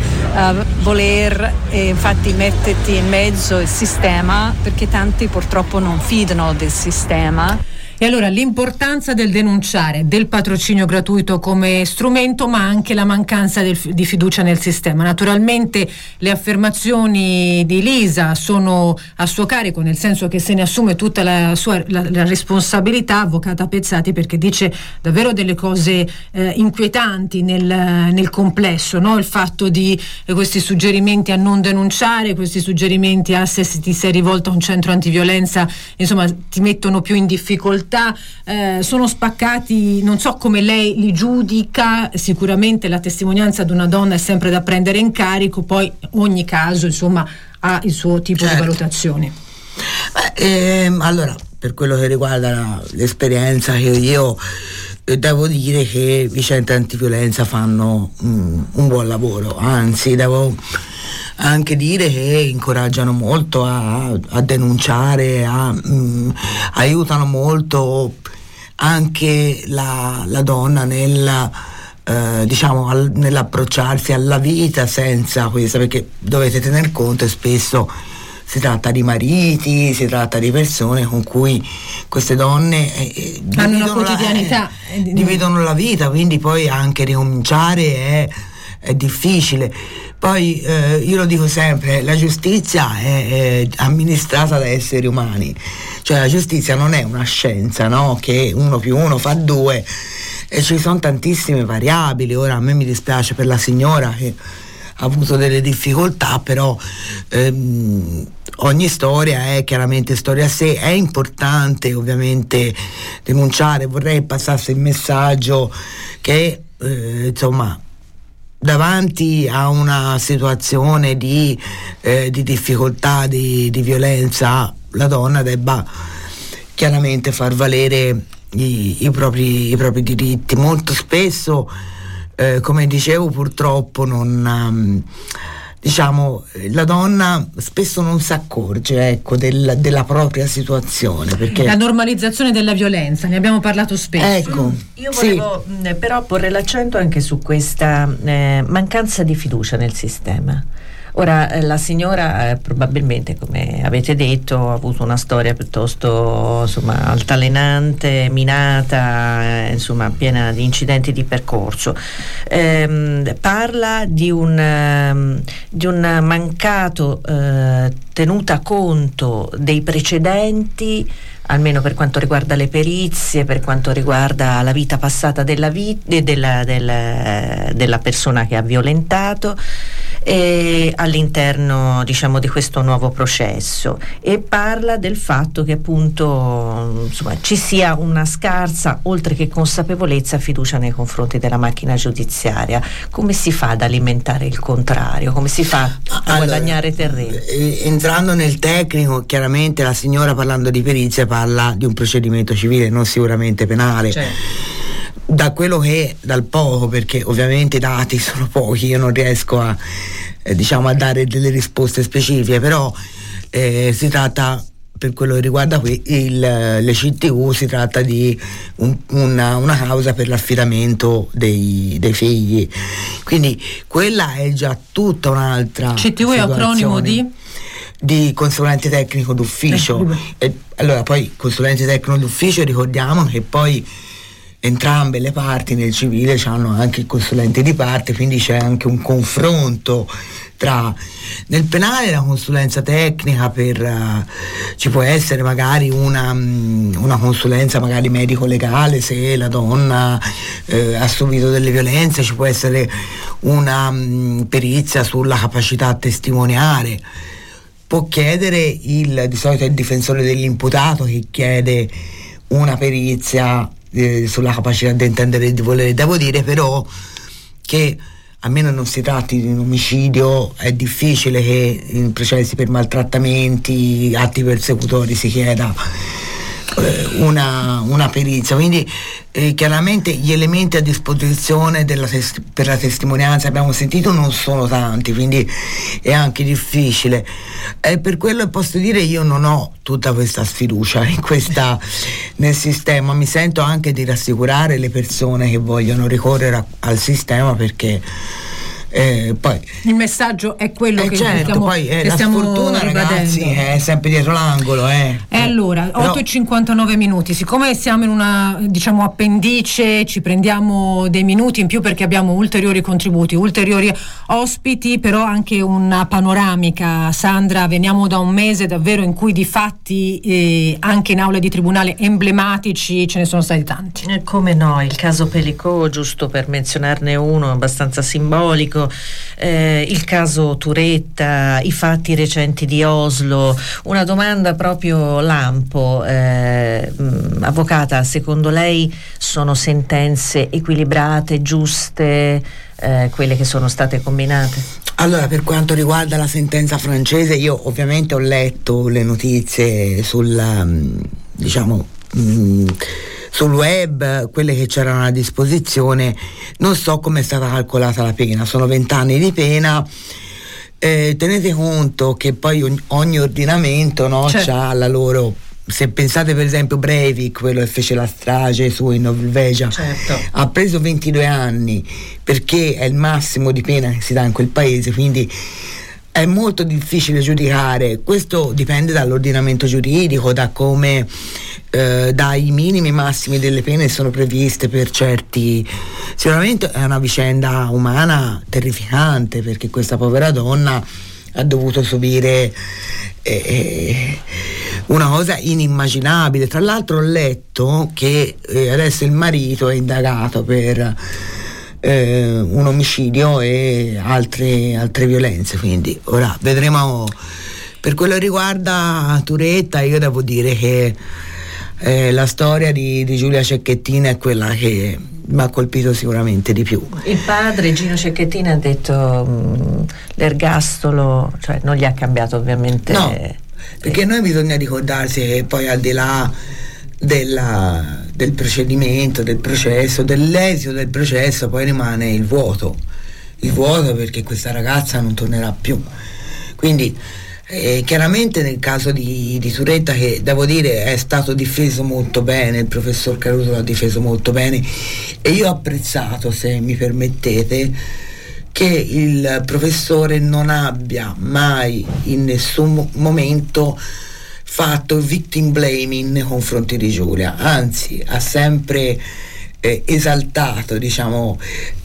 voler infatti metterti in mezzo il sistema, perché tanti purtroppo non fidano del sistema. E allora l'importanza del denunciare, del patrocinio gratuito come strumento, ma anche la mancanza di fiducia nel sistema. Naturalmente le affermazioni di Lisa sono a suo carico, nel senso che se ne assume tutta la responsabilità, avvocata Pezzati, perché dice davvero delle cose inquietanti nel complesso, no? Il fatto di questi suggerimenti a non denunciare, questi suggerimenti a se ti sei rivolto a un centro antiviolenza, insomma ti mettono più in difficoltà. Sono spaccati, non so come lei li giudica. Sicuramente la testimonianza di una donna è sempre da prendere in carico, poi ogni caso insomma ha il suo tipo di valutazioni. Allora, per quello che riguarda l'esperienza che io devo dire che i centri antiviolenza fanno un buon lavoro, anzi devo anche dire che incoraggiano molto a denunciare, aiutano molto anche la donna nell'approcciarsi alla vita senza questa, perché dovete tener conto spesso si tratta di mariti, si tratta di persone con cui queste donne hanno una quotidianità, dividono la vita, quindi poi anche ricominciare è difficile. Poi io lo dico sempre, la giustizia è amministrata da esseri umani, cioè la giustizia non è una scienza, no? Che 1 + 1 fa 2, e ci sono tantissime variabili. Ora a me mi dispiace per la signora che ha avuto delle difficoltà, però ogni storia è chiaramente storia a sé. È importante ovviamente denunciare, vorrei passasse il messaggio che insomma davanti a una situazione di difficoltà, di violenza, la donna debba chiaramente far valere i propri diritti. Molto spesso come dicevo, purtroppo la donna spesso non si accorge, ecco, della propria situazione, perché la normalizzazione della violenza, ne abbiamo parlato spesso. Ecco, io volevo però porre l'accento anche su questa mancanza di fiducia nel sistema. Ora la signora probabilmente, come avete detto, ha avuto una storia piuttosto altalenante, minata, piena di incidenti di percorso. Parla di un mancato tenuta conto dei precedenti, almeno per quanto riguarda le perizie, per quanto riguarda la vita passata della persona che ha violentato, all'interno di questo nuovo processo, e parla del fatto che appunto ci sia una scarsa, oltre che consapevolezza, fiducia nei confronti della macchina giudiziaria. Come si fa ad alimentare il contrario? Come si fa a guadagnare terreno? Entrando nel tecnico, chiaramente la signora, parlando di perizie, parla di un procedimento civile, non sicuramente penale. Da quello che dal poco, perché ovviamente i dati sono pochi, io non riesco a dare delle risposte specifiche, però si tratta, per quello che riguarda le CTU, si tratta di una causa per l'affidamento dei figli, quindi quella è già tutta un'altra CTU è acronimo di consulente tecnico d'ufficio. Allora poi consulente tecnico d'ufficio, ricordiamo che poi entrambe le parti nel civile hanno anche il consulente di parte, quindi c'è anche un confronto nel penale la consulenza tecnica, ci può essere magari una consulenza magari medico-legale se la donna ha subito delle violenze, ci può essere una perizia sulla capacità a testimoniare, può chiedere di solito è il difensore dell'imputato che chiede una perizia sulla capacità di intendere e di volere. Devo dire però che a meno non si tratti di un omicidio, è difficile che in processi per maltrattamenti, atti persecutori si chieda una perizia, quindi chiaramente gli elementi a disposizione per la testimonianza, abbiamo sentito, non sono tanti, quindi è anche difficile. Per quello posso dire, io non ho tutta questa sfiducia nel sistema, mi sento anche di rassicurare le persone che vogliono ricorrere al sistema, perché Poi il messaggio è quello che certo, poi la sfortuna, ragazzi, è sempre dietro l'angolo. E allora, 8:59 minuti. Siccome siamo in una, diciamo, appendice, ci prendiamo dei minuti in più perché abbiamo ulteriori contributi, ulteriori ospiti, però anche una panoramica. Sandra, veniamo da un mese davvero in cui di fatti anche in aula di tribunale emblematici ce ne sono stati tanti. Come no, il caso Pelicò, giusto per menzionarne uno abbastanza simbolico, il caso Turetta, i fatti recenti di Oslo. Una domanda proprio lampo, avvocata, secondo lei sono sentenze equilibrate, giuste, quelle che sono state combinate? Allora, per quanto riguarda la sentenza francese, io ovviamente ho letto le notizie sul web, quelle che c'erano a disposizione. Non so come è stata calcolata la pena, sono 20 anni di pena. Tenete conto che poi ogni ordinamento, no, c'ha la loro. Se pensate per esempio Breivik, quello che fece la strage in Norvegia, ha preso 22 anni perché è il massimo di pena che si dà in quel paese, quindi è molto difficile giudicare. Questo dipende dall'ordinamento giuridico, da come dai minimi e massimi delle pene sono previste per certi. Sicuramente è una vicenda umana terrificante, perché questa povera donna ha dovuto subire una cosa inimmaginabile. Tra l'altro ho letto che adesso il marito è indagato per un omicidio e altre violenze, quindi ora vedremo. Per quello che riguarda Turetta, io devo dire che la storia di Giulia Cecchettin è quella che mi ha colpito sicuramente di più. Il padre Gino Cecchettin ha detto l'ergastolo, cioè non gli ha cambiato ovviamente. No, perché noi bisogna ricordarsi che poi al di là del procedimento, del processo, dell'esito del processo, poi rimane il vuoto perché questa ragazza non tornerà più. Quindi chiaramente nel caso di Turetta, che devo dire è stato difeso molto bene, il professor Caruso l'ha difeso molto bene, e io ho apprezzato, se mi permettete, che il professore non abbia mai in nessun momento fatto victim blaming nei confronti di Giulia, anzi ha sempre esaltato, diciamo,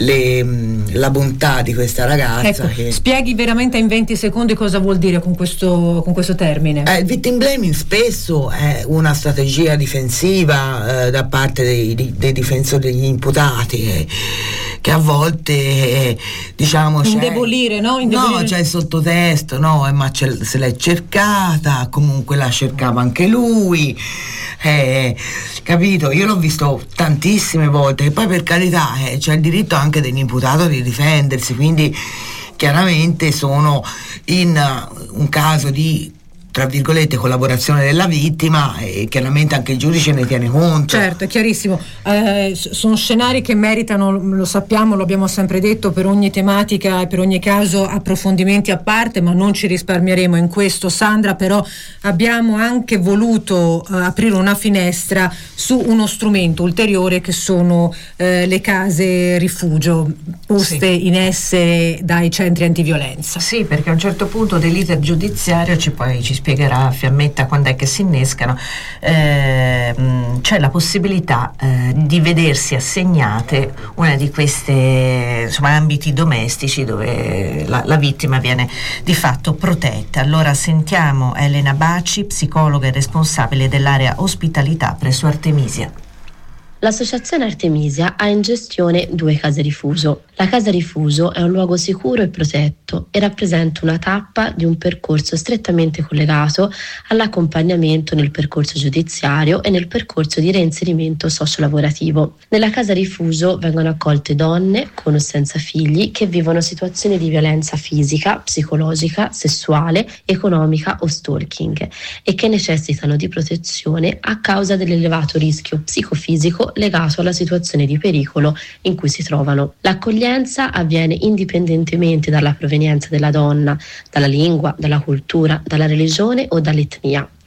la bontà di questa ragazza. Ecco, spieghi veramente in 20 secondi cosa vuol dire con questo termine. Il victim blaming spesso è una strategia difensiva da parte dei difensori degli imputati, che a volte diciamo indebolire, no? No, c'è il sottotesto, no, ma se l'è cercata, comunque la cercava anche lui, capito? Io l'ho visto tantissime volte, e poi per carità c'è il diritto anche dell'imputato di difendersi, quindi chiaramente sono in un caso di, tra virgolette, collaborazione della vittima, e chiaramente anche il giudice ne tiene conto. Certo, è chiarissimo. Sono scenari che meritano, lo sappiamo, lo abbiamo sempre detto, per ogni tematica e per ogni caso approfondimenti a parte, ma non ci risparmieremo in questo, Sandra. Però abbiamo anche voluto aprire una finestra su uno strumento ulteriore, che sono le case rifugio poste in essere dai centri antiviolenza. Sì, perché a un certo punto dell'iter giudiziario ci spiegherà Fiammetta quando è che si innescano, c'è la possibilità di vedersi assegnate una di queste, insomma, ambiti domestici dove la vittima viene di fatto protetta. Allora sentiamo Elena Bacci, psicologa e responsabile dell'area ospitalità presso Artemisia. L'associazione Artemisia ha in gestione 2 case rifugio. La casa rifugio è un luogo sicuro e protetto e rappresenta una tappa di un percorso strettamente collegato all'accompagnamento nel percorso giudiziario e nel percorso di reinserimento sociolavorativo. Nella casa rifugio vengono accolte donne con o senza figli che vivono situazioni di violenza fisica, psicologica, sessuale, economica o stalking e che necessitano di protezione a causa dell'elevato rischio psicofisico legato alla situazione di pericolo in cui si trovano. L'accoglienza avviene indipendentemente dalla provenienza della donna, dalla lingua, dalla cultura, dalla religione o dall'etnia.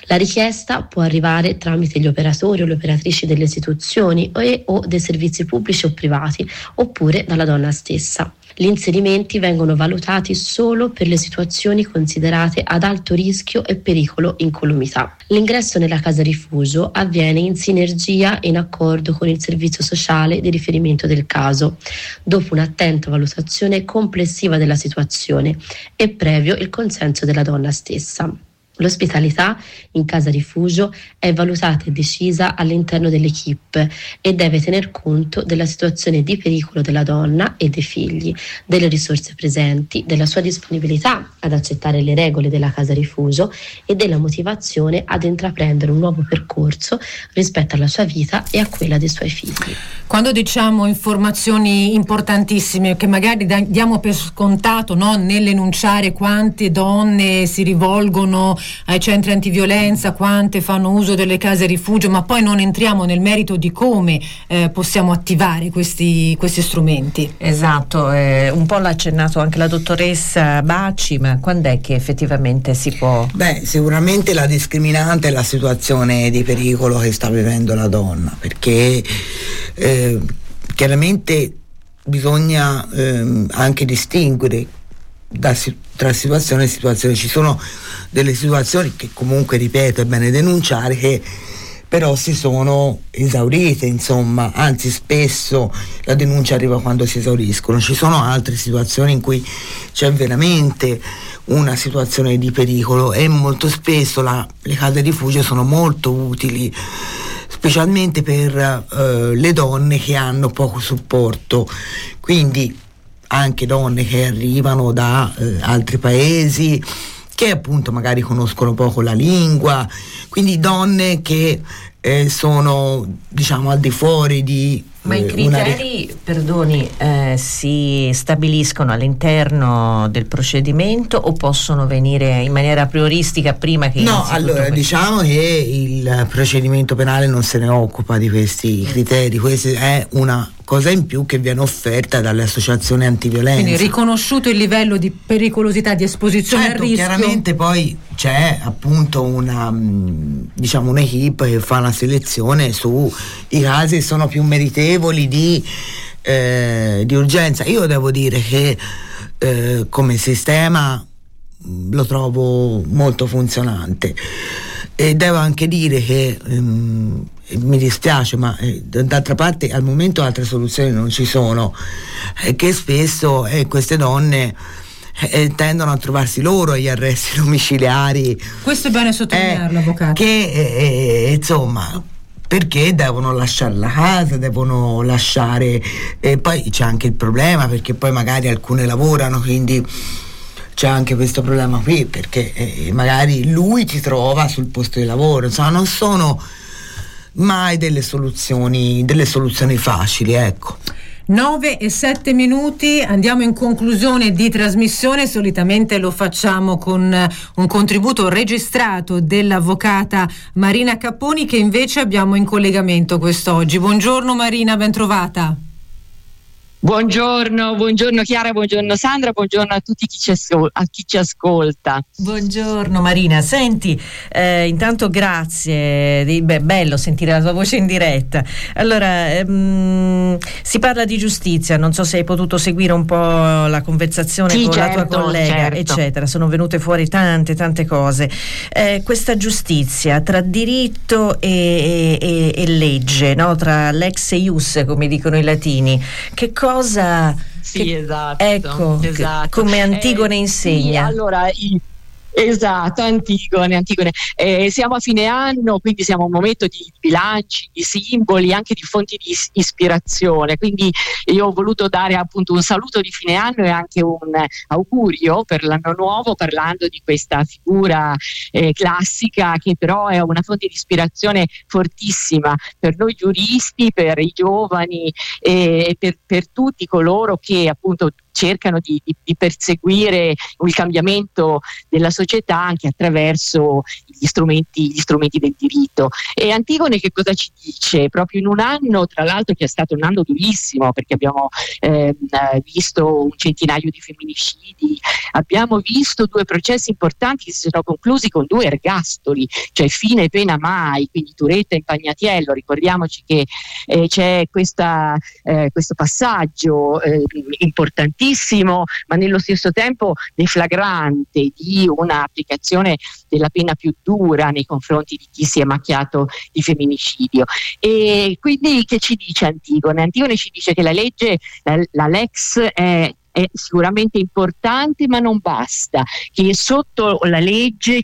La richiesta può arrivare tramite gli operatori o le operatrici delle istituzioni o dei servizi pubblici o privati, oppure dalla donna stessa. Gli inserimenti vengono valutati solo per le situazioni considerate ad alto rischio e pericolo incolumità. L'ingresso nella casa rifugio avviene in sinergia e in accordo con il servizio sociale di riferimento del caso, dopo un'attenta valutazione complessiva della situazione e previo il consenso della donna stessa. L'ospitalità in casa rifugio è valutata e decisa all'interno dell'equipe e deve tener conto della situazione di pericolo della donna e dei figli, delle risorse presenti, della sua disponibilità ad accettare le regole della casa rifugio e della motivazione ad intraprendere un nuovo percorso rispetto alla sua vita e a quella dei suoi figli. Quando diciamo informazioni importantissime che magari diamo per scontato, no, nell'enunciare quante donne si rivolgono ai centri antiviolenza, quante fanno uso delle case rifugio, ma poi non entriamo nel merito di come possiamo attivare questi strumenti. Esatto, un po' l'ha accennato anche la dottoressa Bacci, ma quando è che effettivamente si può? Sicuramente la discriminante è la situazione di pericolo che sta vivendo la donna, perché chiaramente bisogna anche distinguere tra situazione e situazione. Ci sono delle situazioni che comunque, ripeto, è bene denunciare, che però si sono esaurite, insomma, anzi spesso la denuncia arriva quando si esauriscono. Ci sono altre situazioni in cui c'è veramente una situazione di pericolo e molto spesso le case rifugio sono molto utili, specialmente per le donne che hanno poco supporto, quindi anche donne che arrivano da altri paesi, che appunto magari conoscono poco la lingua, quindi donne che sono, diciamo, al di fuori di... Ma i criteri, perdoni, si stabiliscono all'interno del procedimento o possono venire in maniera prioristica prima che... No, allora diciamo che il procedimento penale non se ne occupa di questi criteri, questa è una cosa in più che viene offerta dalle associazioni antiviolenza. Quindi riconosciuto il livello di pericolosità, di esposizione al rischio. Chiaramente poi c'è appunto un'equipe che fa una selezione sui casi che sono più meritevoli di urgenza. Io devo dire che come sistema lo trovo molto funzionante e devo anche dire che mi dispiace, ma d'altra parte al momento altre soluzioni non ci sono, che spesso queste donne tendono a trovarsi loro gli arresti domiciliari. Questo è bene sottolinearlo, avvocato. Che insomma, perché devono lasciare la casa, devono lasciare, e poi c'è anche il problema perché poi magari alcune lavorano, quindi c'è anche questo problema qui, perché magari lui ti trova sul posto di lavoro, insomma non sono mai delle soluzioni facili, ecco. 9:07, andiamo in conclusione di trasmissione. Solitamente lo facciamo con un contributo registrato dell'avvocata Marina Capponi, che invece abbiamo in collegamento quest'oggi. Buongiorno Marina, ben trovata. Buongiorno Chiara, buongiorno Sandra, buongiorno a tutti chi ci ascolta. Buongiorno Marina, senti, intanto grazie, bello sentire la tua voce in diretta. Allora, si parla di giustizia, non so se hai potuto seguire un po' la conversazione con la tua collega, eccetera, sono venute fuori tante cose. Questa giustizia tra diritto e legge, no? Tra lex e ius, come dicono i latini, che cosa... Sì, esatto. Ecco, esatto. Come Antigone insegna. Sì, allora, esatto, Antigone. Siamo a fine anno, quindi siamo a un momento di bilanci, di simboli, anche di fonti di ispirazione. Quindi io ho voluto dare appunto un saluto di fine anno e anche un augurio per l'anno nuovo, parlando di questa figura classica che però è una fonte di ispirazione fortissima per noi giuristi, per i giovani e per tutti coloro che appunto cercano di perseguire il cambiamento della società società anche attraverso gli strumenti del diritto. E Antigone che cosa ci dice? Proprio in un anno, tra l'altro, che è stato un anno durissimo, perché abbiamo visto un centinaio di femminicidi, abbiamo visto 2 processi importanti che si sono conclusi con 2 ergastoli, cioè fine pena mai, quindi Turetta e Impagnatiello. Ricordiamoci che c'è questo passaggio importantissimo, ma nello stesso tempo deflagrante, di una applicazione della pena più dura nei confronti di chi si è macchiato di femminicidio. E quindi che ci dice Antigone? Antigone ci dice che la legge, la lex è sicuramente importante, ma non basta, che sotto la legge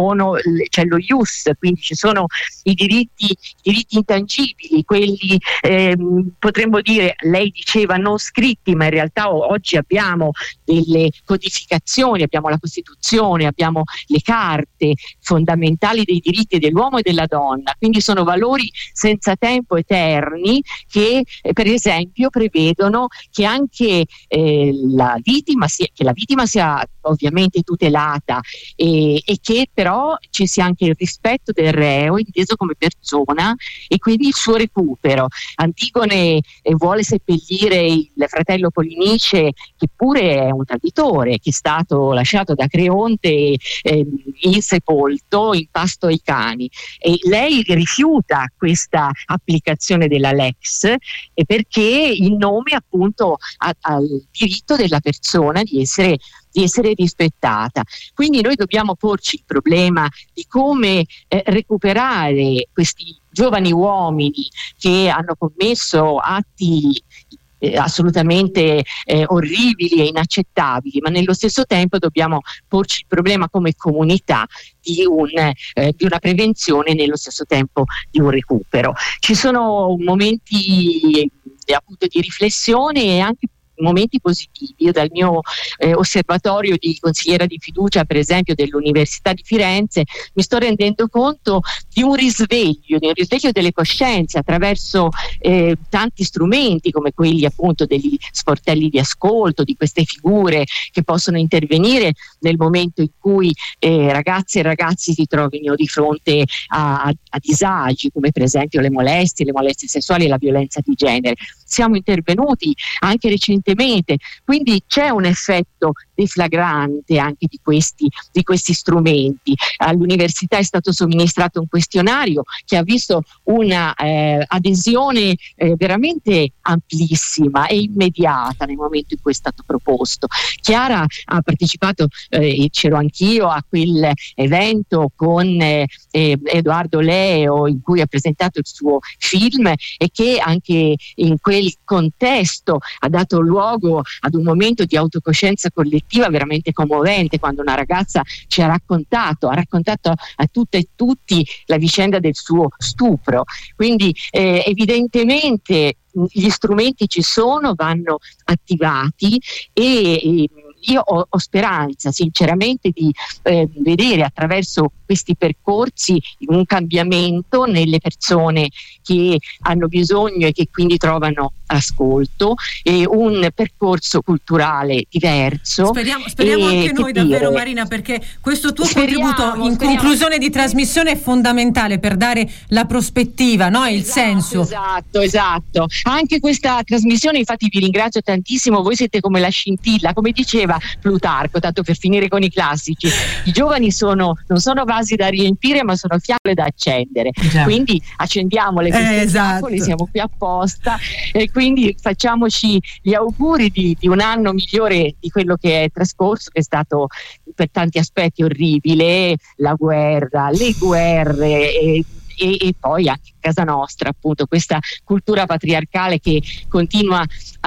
c'è lo ius, quindi ci sono i diritti intangibili, quelli potremmo dire, lei diceva non scritti, ma in realtà oggi abbiamo delle codificazioni, abbiamo la Costituzione, abbiamo le carte fondamentali dei diritti dell'uomo e della donna, quindi sono valori senza tempo, eterni, che per esempio prevedono che anche la vittima sia ovviamente tutelata e che però ci sia anche il rispetto del reo inteso come persona e quindi il suo recupero. Antigone vuole seppellire il fratello Polinice, che pure è un traditore, che è stato lasciato da Creonte insepolto in pasto ai cani, e lei rifiuta questa applicazione della lex perché in nome appunto al diritto della persona di essere rispettata. Quindi noi dobbiamo porci il problema di come recuperare questi giovani uomini che hanno commesso atti assolutamente orribili e inaccettabili, ma nello stesso tempo dobbiamo porci il problema come comunità di una prevenzione e nello stesso tempo di un recupero. Ci sono momenti appunto di riflessione e anche momenti positivi. Io dal mio osservatorio di consigliera di fiducia, per esempio dell'Università di Firenze, mi sto rendendo conto di un risveglio delle coscienze attraverso tanti strumenti come quelli appunto degli sportelli di ascolto, di queste figure che possono intervenire nel momento in cui ragazze e ragazzi si trovino di fronte a disagi come per esempio le molestie sessuali e la violenza di genere. Siamo intervenuti anche recentemente, quindi c'è un effetto deflagrante anche di questi strumenti. All'università è stato somministrato un questionario che ha visto una adesione veramente amplissima e immediata nel momento in cui è stato proposto. Chiara ha partecipato, e c'ero anch'io, a quel evento con Edoardo Leo in cui ha presentato il suo film e che anche in quel contesto ha dato luogo ad un momento di autocoscienza collettiva veramente commovente, quando una ragazza ci ha raccontato a tutte e tutti la vicenda del suo stupro. Quindi evidentemente gli strumenti ci sono, vanno attivati e io ho speranza sinceramente di vedere attraverso questi percorsi un cambiamento nelle persone che hanno bisogno e che quindi trovano ascolto, e un percorso culturale diverso. Speriamo anche noi davvero, Marina, perché questo tuo contributo in conclusione di trasmissione è fondamentale per dare la prospettiva, no? Il senso. Esatto. Anche questa trasmissione, infatti vi ringrazio tantissimo, voi siete come la scintilla, come diceva Plutarco, tanto per finire con i classici, i giovani non sono vasi da riempire ma sono fiamme da accendere, quindi accendiamole queste fiammole, siamo qui apposta e quindi facciamoci gli auguri di un anno migliore di quello che è trascorso, che è stato per tanti aspetti orribile, la guerra, le guerre e poi anche in casa nostra appunto questa cultura patriarcale che continua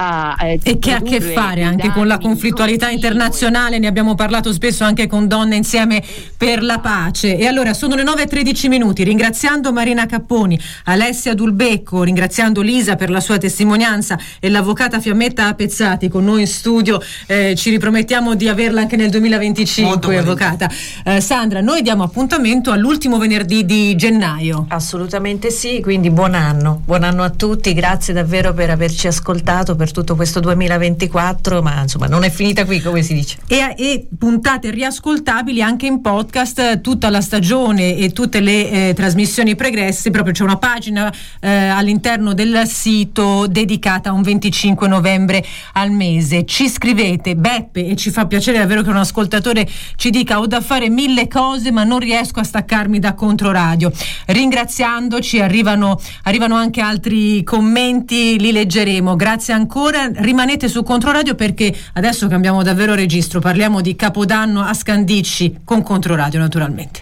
e che ha a che fare anche con la conflittualità internazionale. Ne abbiamo parlato spesso anche con Donne Insieme per la Pace. E allora sono le 9:13, ringraziando Marina Capponi, Alessia Dulbecco, ringraziando Lisa per la sua testimonianza e l'avvocata Fiammetta Pezzati con noi in studio. Ci ripromettiamo di averla anche nel 2025, avvocata. Sandra, noi diamo appuntamento all'ultimo venerdì di gennaio. Assolutamente sì. sì, quindi buon anno a tutti, grazie davvero per averci ascoltato per tutto questo 2024, ma insomma non è finita qui, come si dice. E puntate riascoltabili anche in podcast, tutta la stagione e tutte le trasmissioni pregresse, proprio c'è una pagina all'interno del sito dedicata a un 25 novembre al mese. Ci scrivete, Beppe, e ci fa piacere davvero che un ascoltatore ci dica: ho da fare 1000 cose ma non riesco a staccarmi da Controradio. Ringraziandoci arrivano anche altri commenti, li leggeremo. Grazie ancora, rimanete su Controradio perché adesso cambiamo davvero registro, parliamo di Capodanno a Scandicci con Controradio naturalmente.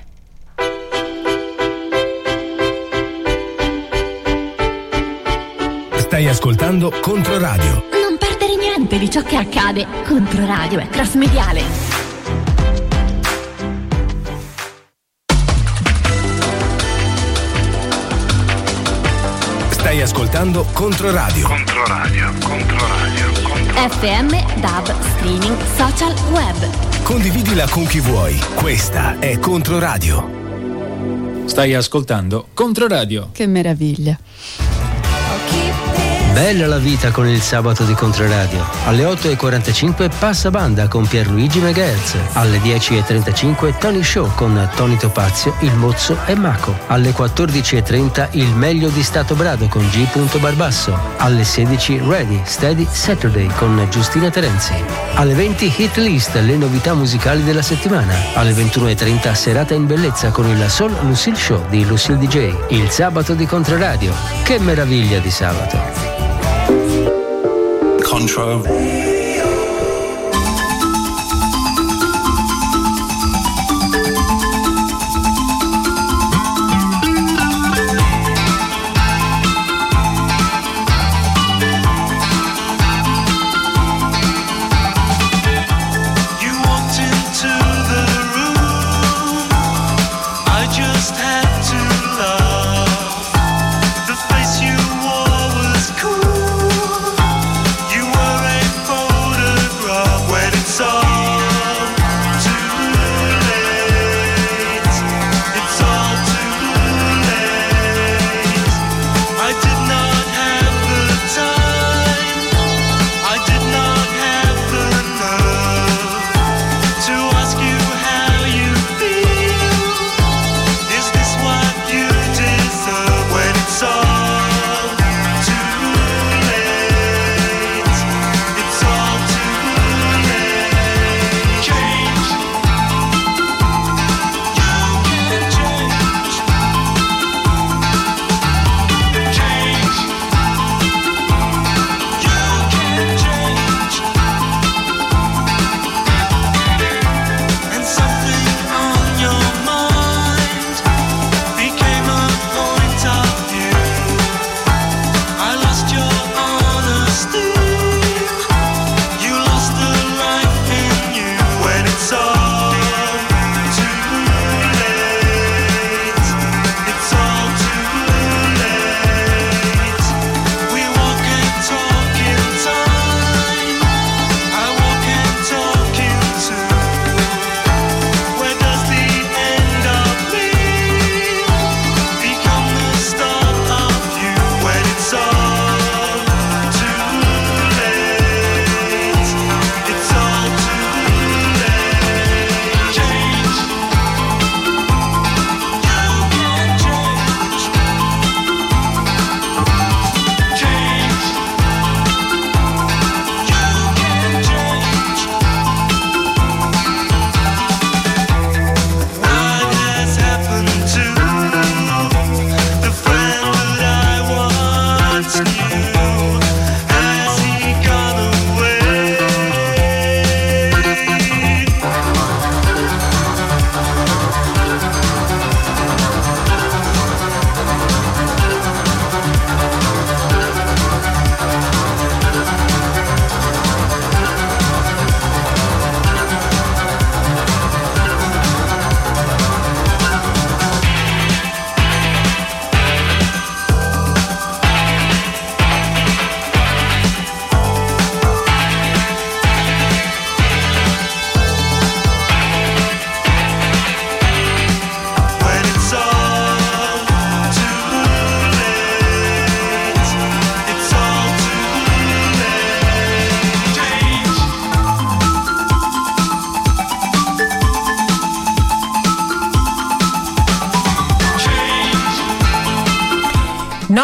Stai ascoltando Controradio. Non perdere niente di ciò che accade. Controradio è crossmediale. Stai ascoltando Controradio. FM, DAB, streaming, social, web. Condividila con chi vuoi. Questa è Controradio. Stai ascoltando Controradio. Che meraviglia. Bella la vita con il sabato di Controradio. Alle 8:45 passa banda con Pierluigi Megahertz. Alle 10:35 Tony Show con Tony Topazio, Il Mozzo e Maco. Alle 14:30 il meglio di Stato Brado con G. Barbasso. Alle 16 Ready, Steady, Saturday con Giustina Terenzi. Alle 20 Hit List, le novità musicali della settimana. Alle 21:30 Serata in bellezza con il Soul Lucille Show di Lucille DJ. Il sabato di Controradio. Che meraviglia di sabato. Control.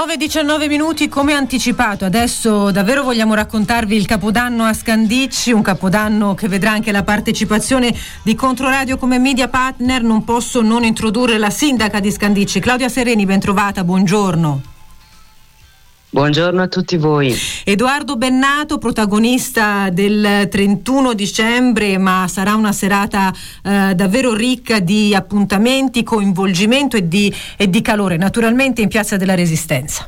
9:19, come anticipato. Adesso davvero vogliamo raccontarvi il Capodanno a Scandicci, un Capodanno che vedrà anche la partecipazione di Controradio come media partner. Non posso non introdurre la sindaca di Scandicci, Claudia Sereni, ben trovata, buongiorno. Buongiorno a tutti voi. Edoardo Bennato, protagonista del 31 dicembre, ma sarà una serata davvero ricca di appuntamenti, coinvolgimento e di calore, naturalmente in Piazza della Resistenza.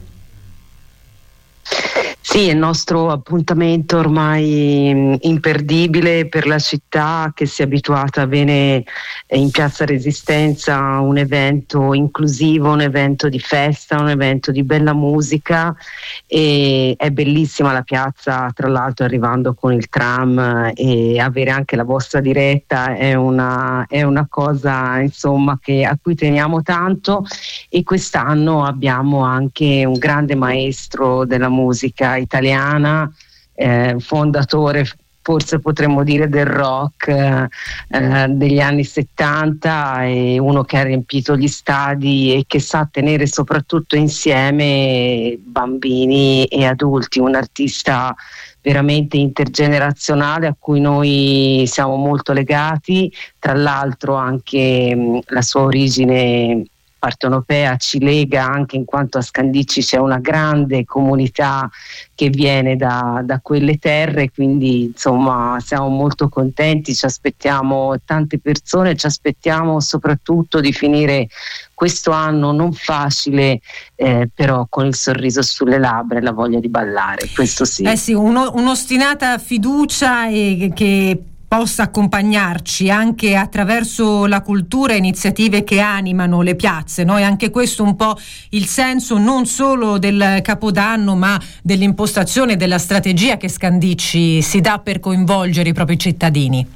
Sì, è il nostro appuntamento ormai imperdibile per la città che si è abituata a avere in Piazza Resistenza un evento inclusivo, un evento di festa, un evento di bella musica, e è bellissima la piazza, tra l'altro arrivando con il tram e avere anche la vostra diretta è una cosa insomma a cui teniamo tanto, e quest'anno abbiamo anche un grande maestro della musica italiana, fondatore forse potremmo dire del rock degli anni 70, e uno che ha riempito gli stadi e che sa tenere soprattutto insieme bambini e adulti, un artista veramente intergenerazionale a cui noi siamo molto legati. Tra l'altro anche la sua origine partenopea ci lega, anche in quanto a Scandicci c'è una grande comunità che viene da quelle terre, quindi insomma siamo molto contenti, ci aspettiamo tante persone, ci aspettiamo soprattutto di finire questo anno non facile, però con il sorriso sulle labbra e la voglia di ballare, questo sì. Sì, un'ostinata fiducia che possa accompagnarci anche attraverso la cultura e iniziative che animano le piazze, no? E anche questo un po' il senso non solo del Capodanno, ma dell'impostazione, della strategia che Scandicci si dà per coinvolgere i propri cittadini.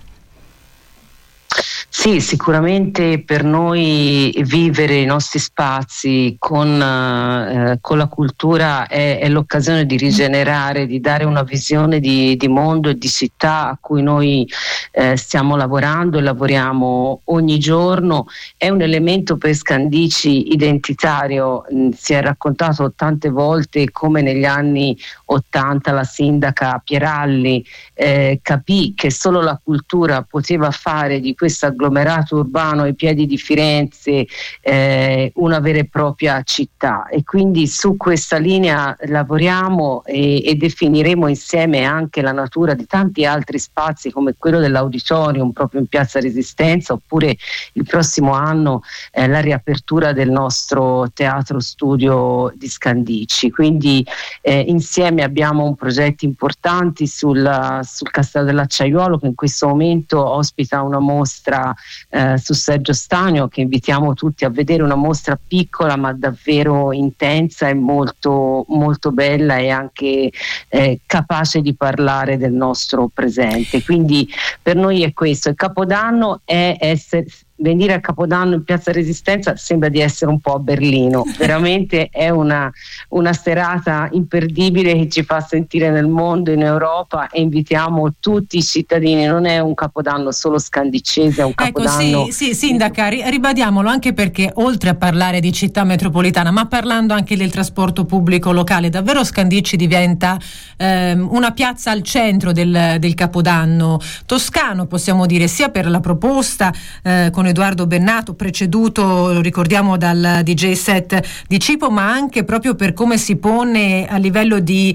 Sì, sicuramente per noi vivere i nostri spazi con la cultura è l'occasione di rigenerare, di dare una visione di mondo e di città a cui noi stiamo lavorando e lavoriamo ogni giorno. È un elemento per Scandicci identitario, si è raccontato tante volte come negli anni 80 la sindaca Pieralli capì che solo la cultura poteva fare di questa agglomerato urbano ai piedi di Firenze una vera e propria città, e quindi su questa linea lavoriamo e definiremo insieme anche la natura di tanti altri spazi come quello dell'auditorium proprio in Piazza Resistenza, oppure il prossimo anno la riapertura del nostro teatro studio di Scandicci. Quindi insieme abbiamo un progetto importante sul Castello dell'Acciaiuolo, che in questo momento ospita una mostra su Sergio Stagno, che invitiamo tutti a vedere, una mostra piccola ma davvero intensa e molto, molto bella, e anche capace di parlare del nostro presente. Quindi per noi è questo, il Capodanno è venire a Capodanno in Piazza Resistenza sembra di essere un po' a Berlino, veramente è una serata imperdibile che ci fa sentire nel mondo, in Europa, e invitiamo tutti i cittadini. Non è un Capodanno solo scandiccese, è un Capodanno. Ecco, sì, sindaca, ribadiamolo, anche perché oltre a parlare di città metropolitana, ma parlando anche del trasporto pubblico locale, davvero Scandicci diventa una piazza al centro del Capodanno toscano, possiamo dire, sia per la proposta con Edoardo Bennato, preceduto, lo ricordiamo, dal DJ set di Cipo, ma anche proprio per come si pone a livello di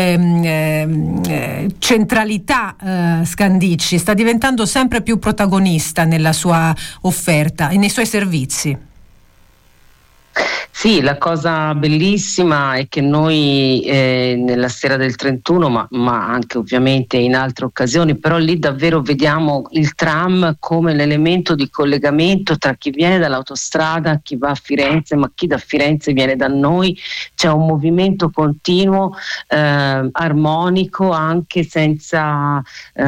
centralità. Scandicci sta diventando sempre più protagonista nella sua offerta e nei suoi servizi. Sì, la cosa bellissima è che noi nella sera del 31, ma anche ovviamente in altre occasioni, però lì davvero vediamo il tram come l'elemento di collegamento tra chi viene dall'autostrada, chi va a Firenze, ma chi da Firenze viene da noi. C'è un movimento continuo, armonico, anche senza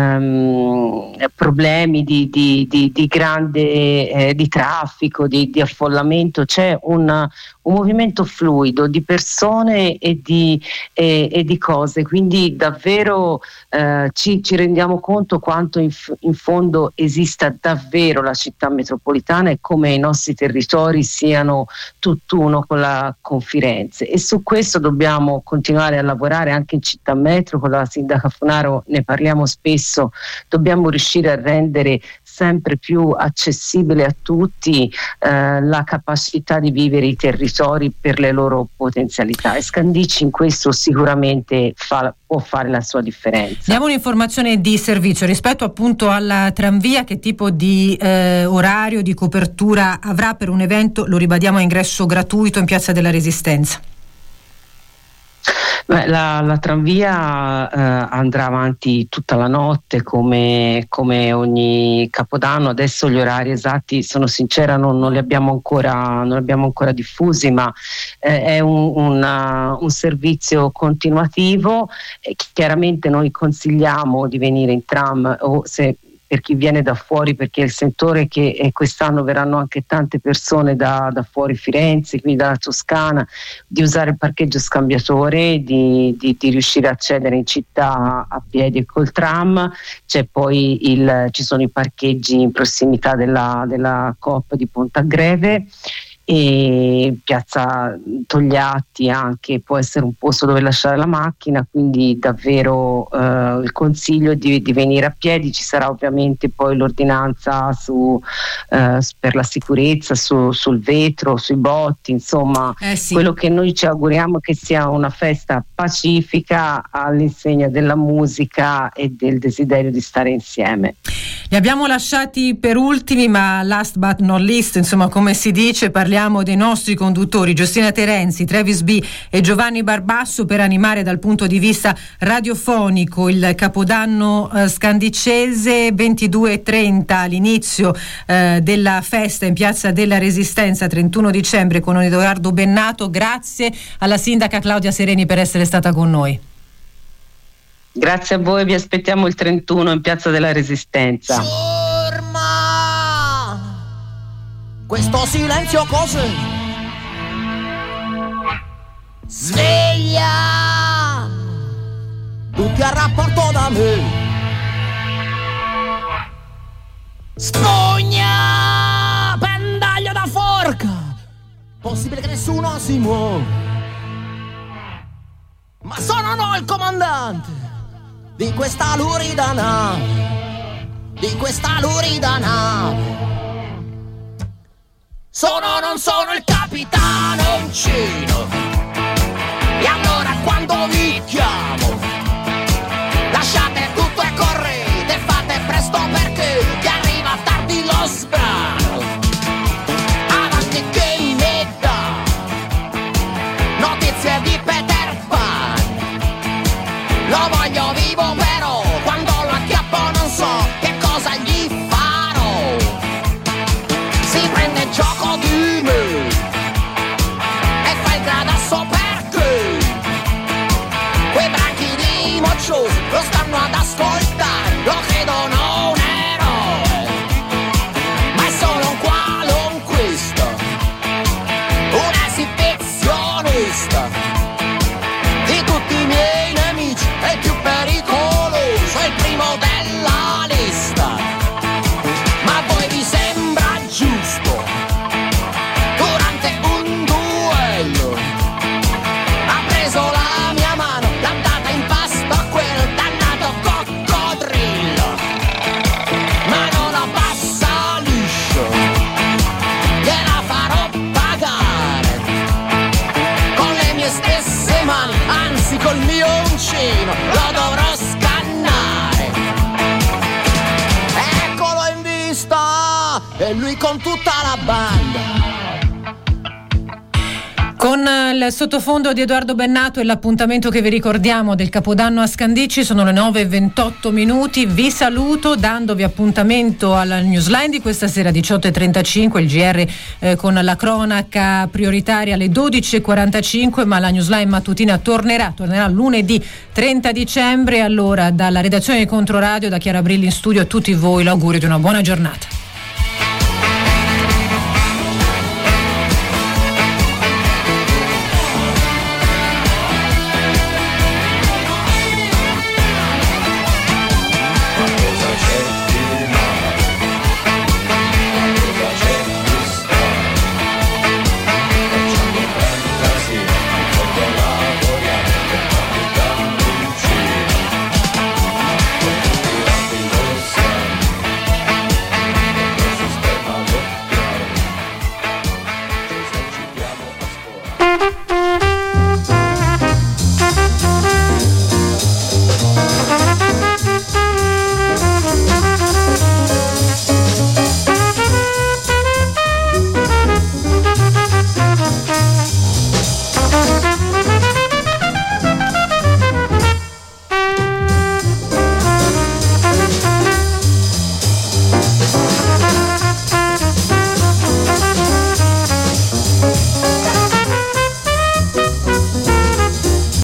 problemi di grande di traffico, di affollamento. C'è un movimento fluido di persone e di cose, quindi davvero ci rendiamo conto quanto in fondo esista davvero la città metropolitana e come i nostri territori siano tutt'uno con Firenze, e su questo dobbiamo continuare a lavorare anche in città metro. Con la sindaca Funaro ne parliamo spesso, dobbiamo riuscire a rendere sempre più accessibile a tutti la capacità di vivere i territori per le loro potenzialità, e Scandicci in questo sicuramente può fare la sua differenza. Diamo un'informazione di servizio rispetto appunto alla tranvia: che tipo di orario, di copertura avrà per un evento, lo ribadiamo, a ingresso gratuito in Piazza della Resistenza? La tranvia andrà avanti tutta la notte come ogni Capodanno. Adesso gli orari esatti, sono sincera, non li abbiamo ancora diffusi, ma è un servizio continuativo. Chiaramente noi consigliamo di venire in tram, o se per chi viene da fuori, perché il sentore che quest'anno verranno anche tante persone da fuori Firenze, quindi dalla Toscana, di usare il parcheggio scambiatore, di riuscire a accedere in città a piedi e col tram. C'è poi ci sono i parcheggi in prossimità della Coop di Pontagreve, e Piazza Togliatti anche può essere un posto dove lasciare la macchina, quindi davvero il consiglio è di venire a piedi. Ci sarà ovviamente poi l'ordinanza per la sicurezza sul vetro, sui botti, insomma sì. Quello che noi ci auguriamo è che sia una festa pacifica all'insegna della musica e del desiderio di stare insieme. Li abbiamo lasciati per ultimi, ma last but not least, insomma, come si dice, parliamo dei nostri conduttori Giustina Terenzi, Travis B e Giovanni Barbasso, per animare dal punto di vista radiofonico il Capodanno scandicese. 22:30 l'inizio della festa in Piazza della Resistenza, 31 dicembre, con Edoardo Bennato. Grazie alla sindaca Claudia Sereni per essere stata con noi. Grazie a voi, vi aspettiamo il 31 in Piazza della Resistenza. Questo silenzio cos'è? Sveglia! Tutti a rapporto da me. Spugna! Pendaglio da forca! Possibile che nessuno si muova. Ma sono no il comandante di questa lurida nave, di questa lurida nave. Non sono il capitano uncino. E allora quando vi chiamo, lasciate tutto e correte, fate presto perché ti arriva tardi lo sbrano. Avanti che mi dà notizie di Peter Pan. Lo voglio vivo però, quando lo acchiappo non so che cosa gli farò. Si prende il gioco di me e fa il gradasso perché quei branchi di mocciosi lo stanno ad ascoltare, lo credono un eroe, ma è solo un qualunquista, un esibizionista. Di tutti i miei nemici è il più pericoloso, è il primo della lista. Ma a voi vi sembra giusto, durante un duello ha preso la mia mano, l'ha data in pasto a quel dannato coccodrillo, ma non la passa liscio, gliela farò pagare con le mie stesse mani, anzi col mio uncino lo dovrò scannare. Eccolo in vista, e lui con tutta la banda. Con il sottofondo di Edoardo Bennato e l'appuntamento che vi ricordiamo del Capodanno a Scandicci, sono le 9:28. Vi saluto dandovi appuntamento alla newsline di questa sera 18:35, il GR con la cronaca prioritaria alle 12:45, ma la newsline mattutina tornerà lunedì 30 dicembre. Allora, dalla redazione di Controradio, da Chiara Brilli in studio, a tutti voi l'augurio di una buona giornata.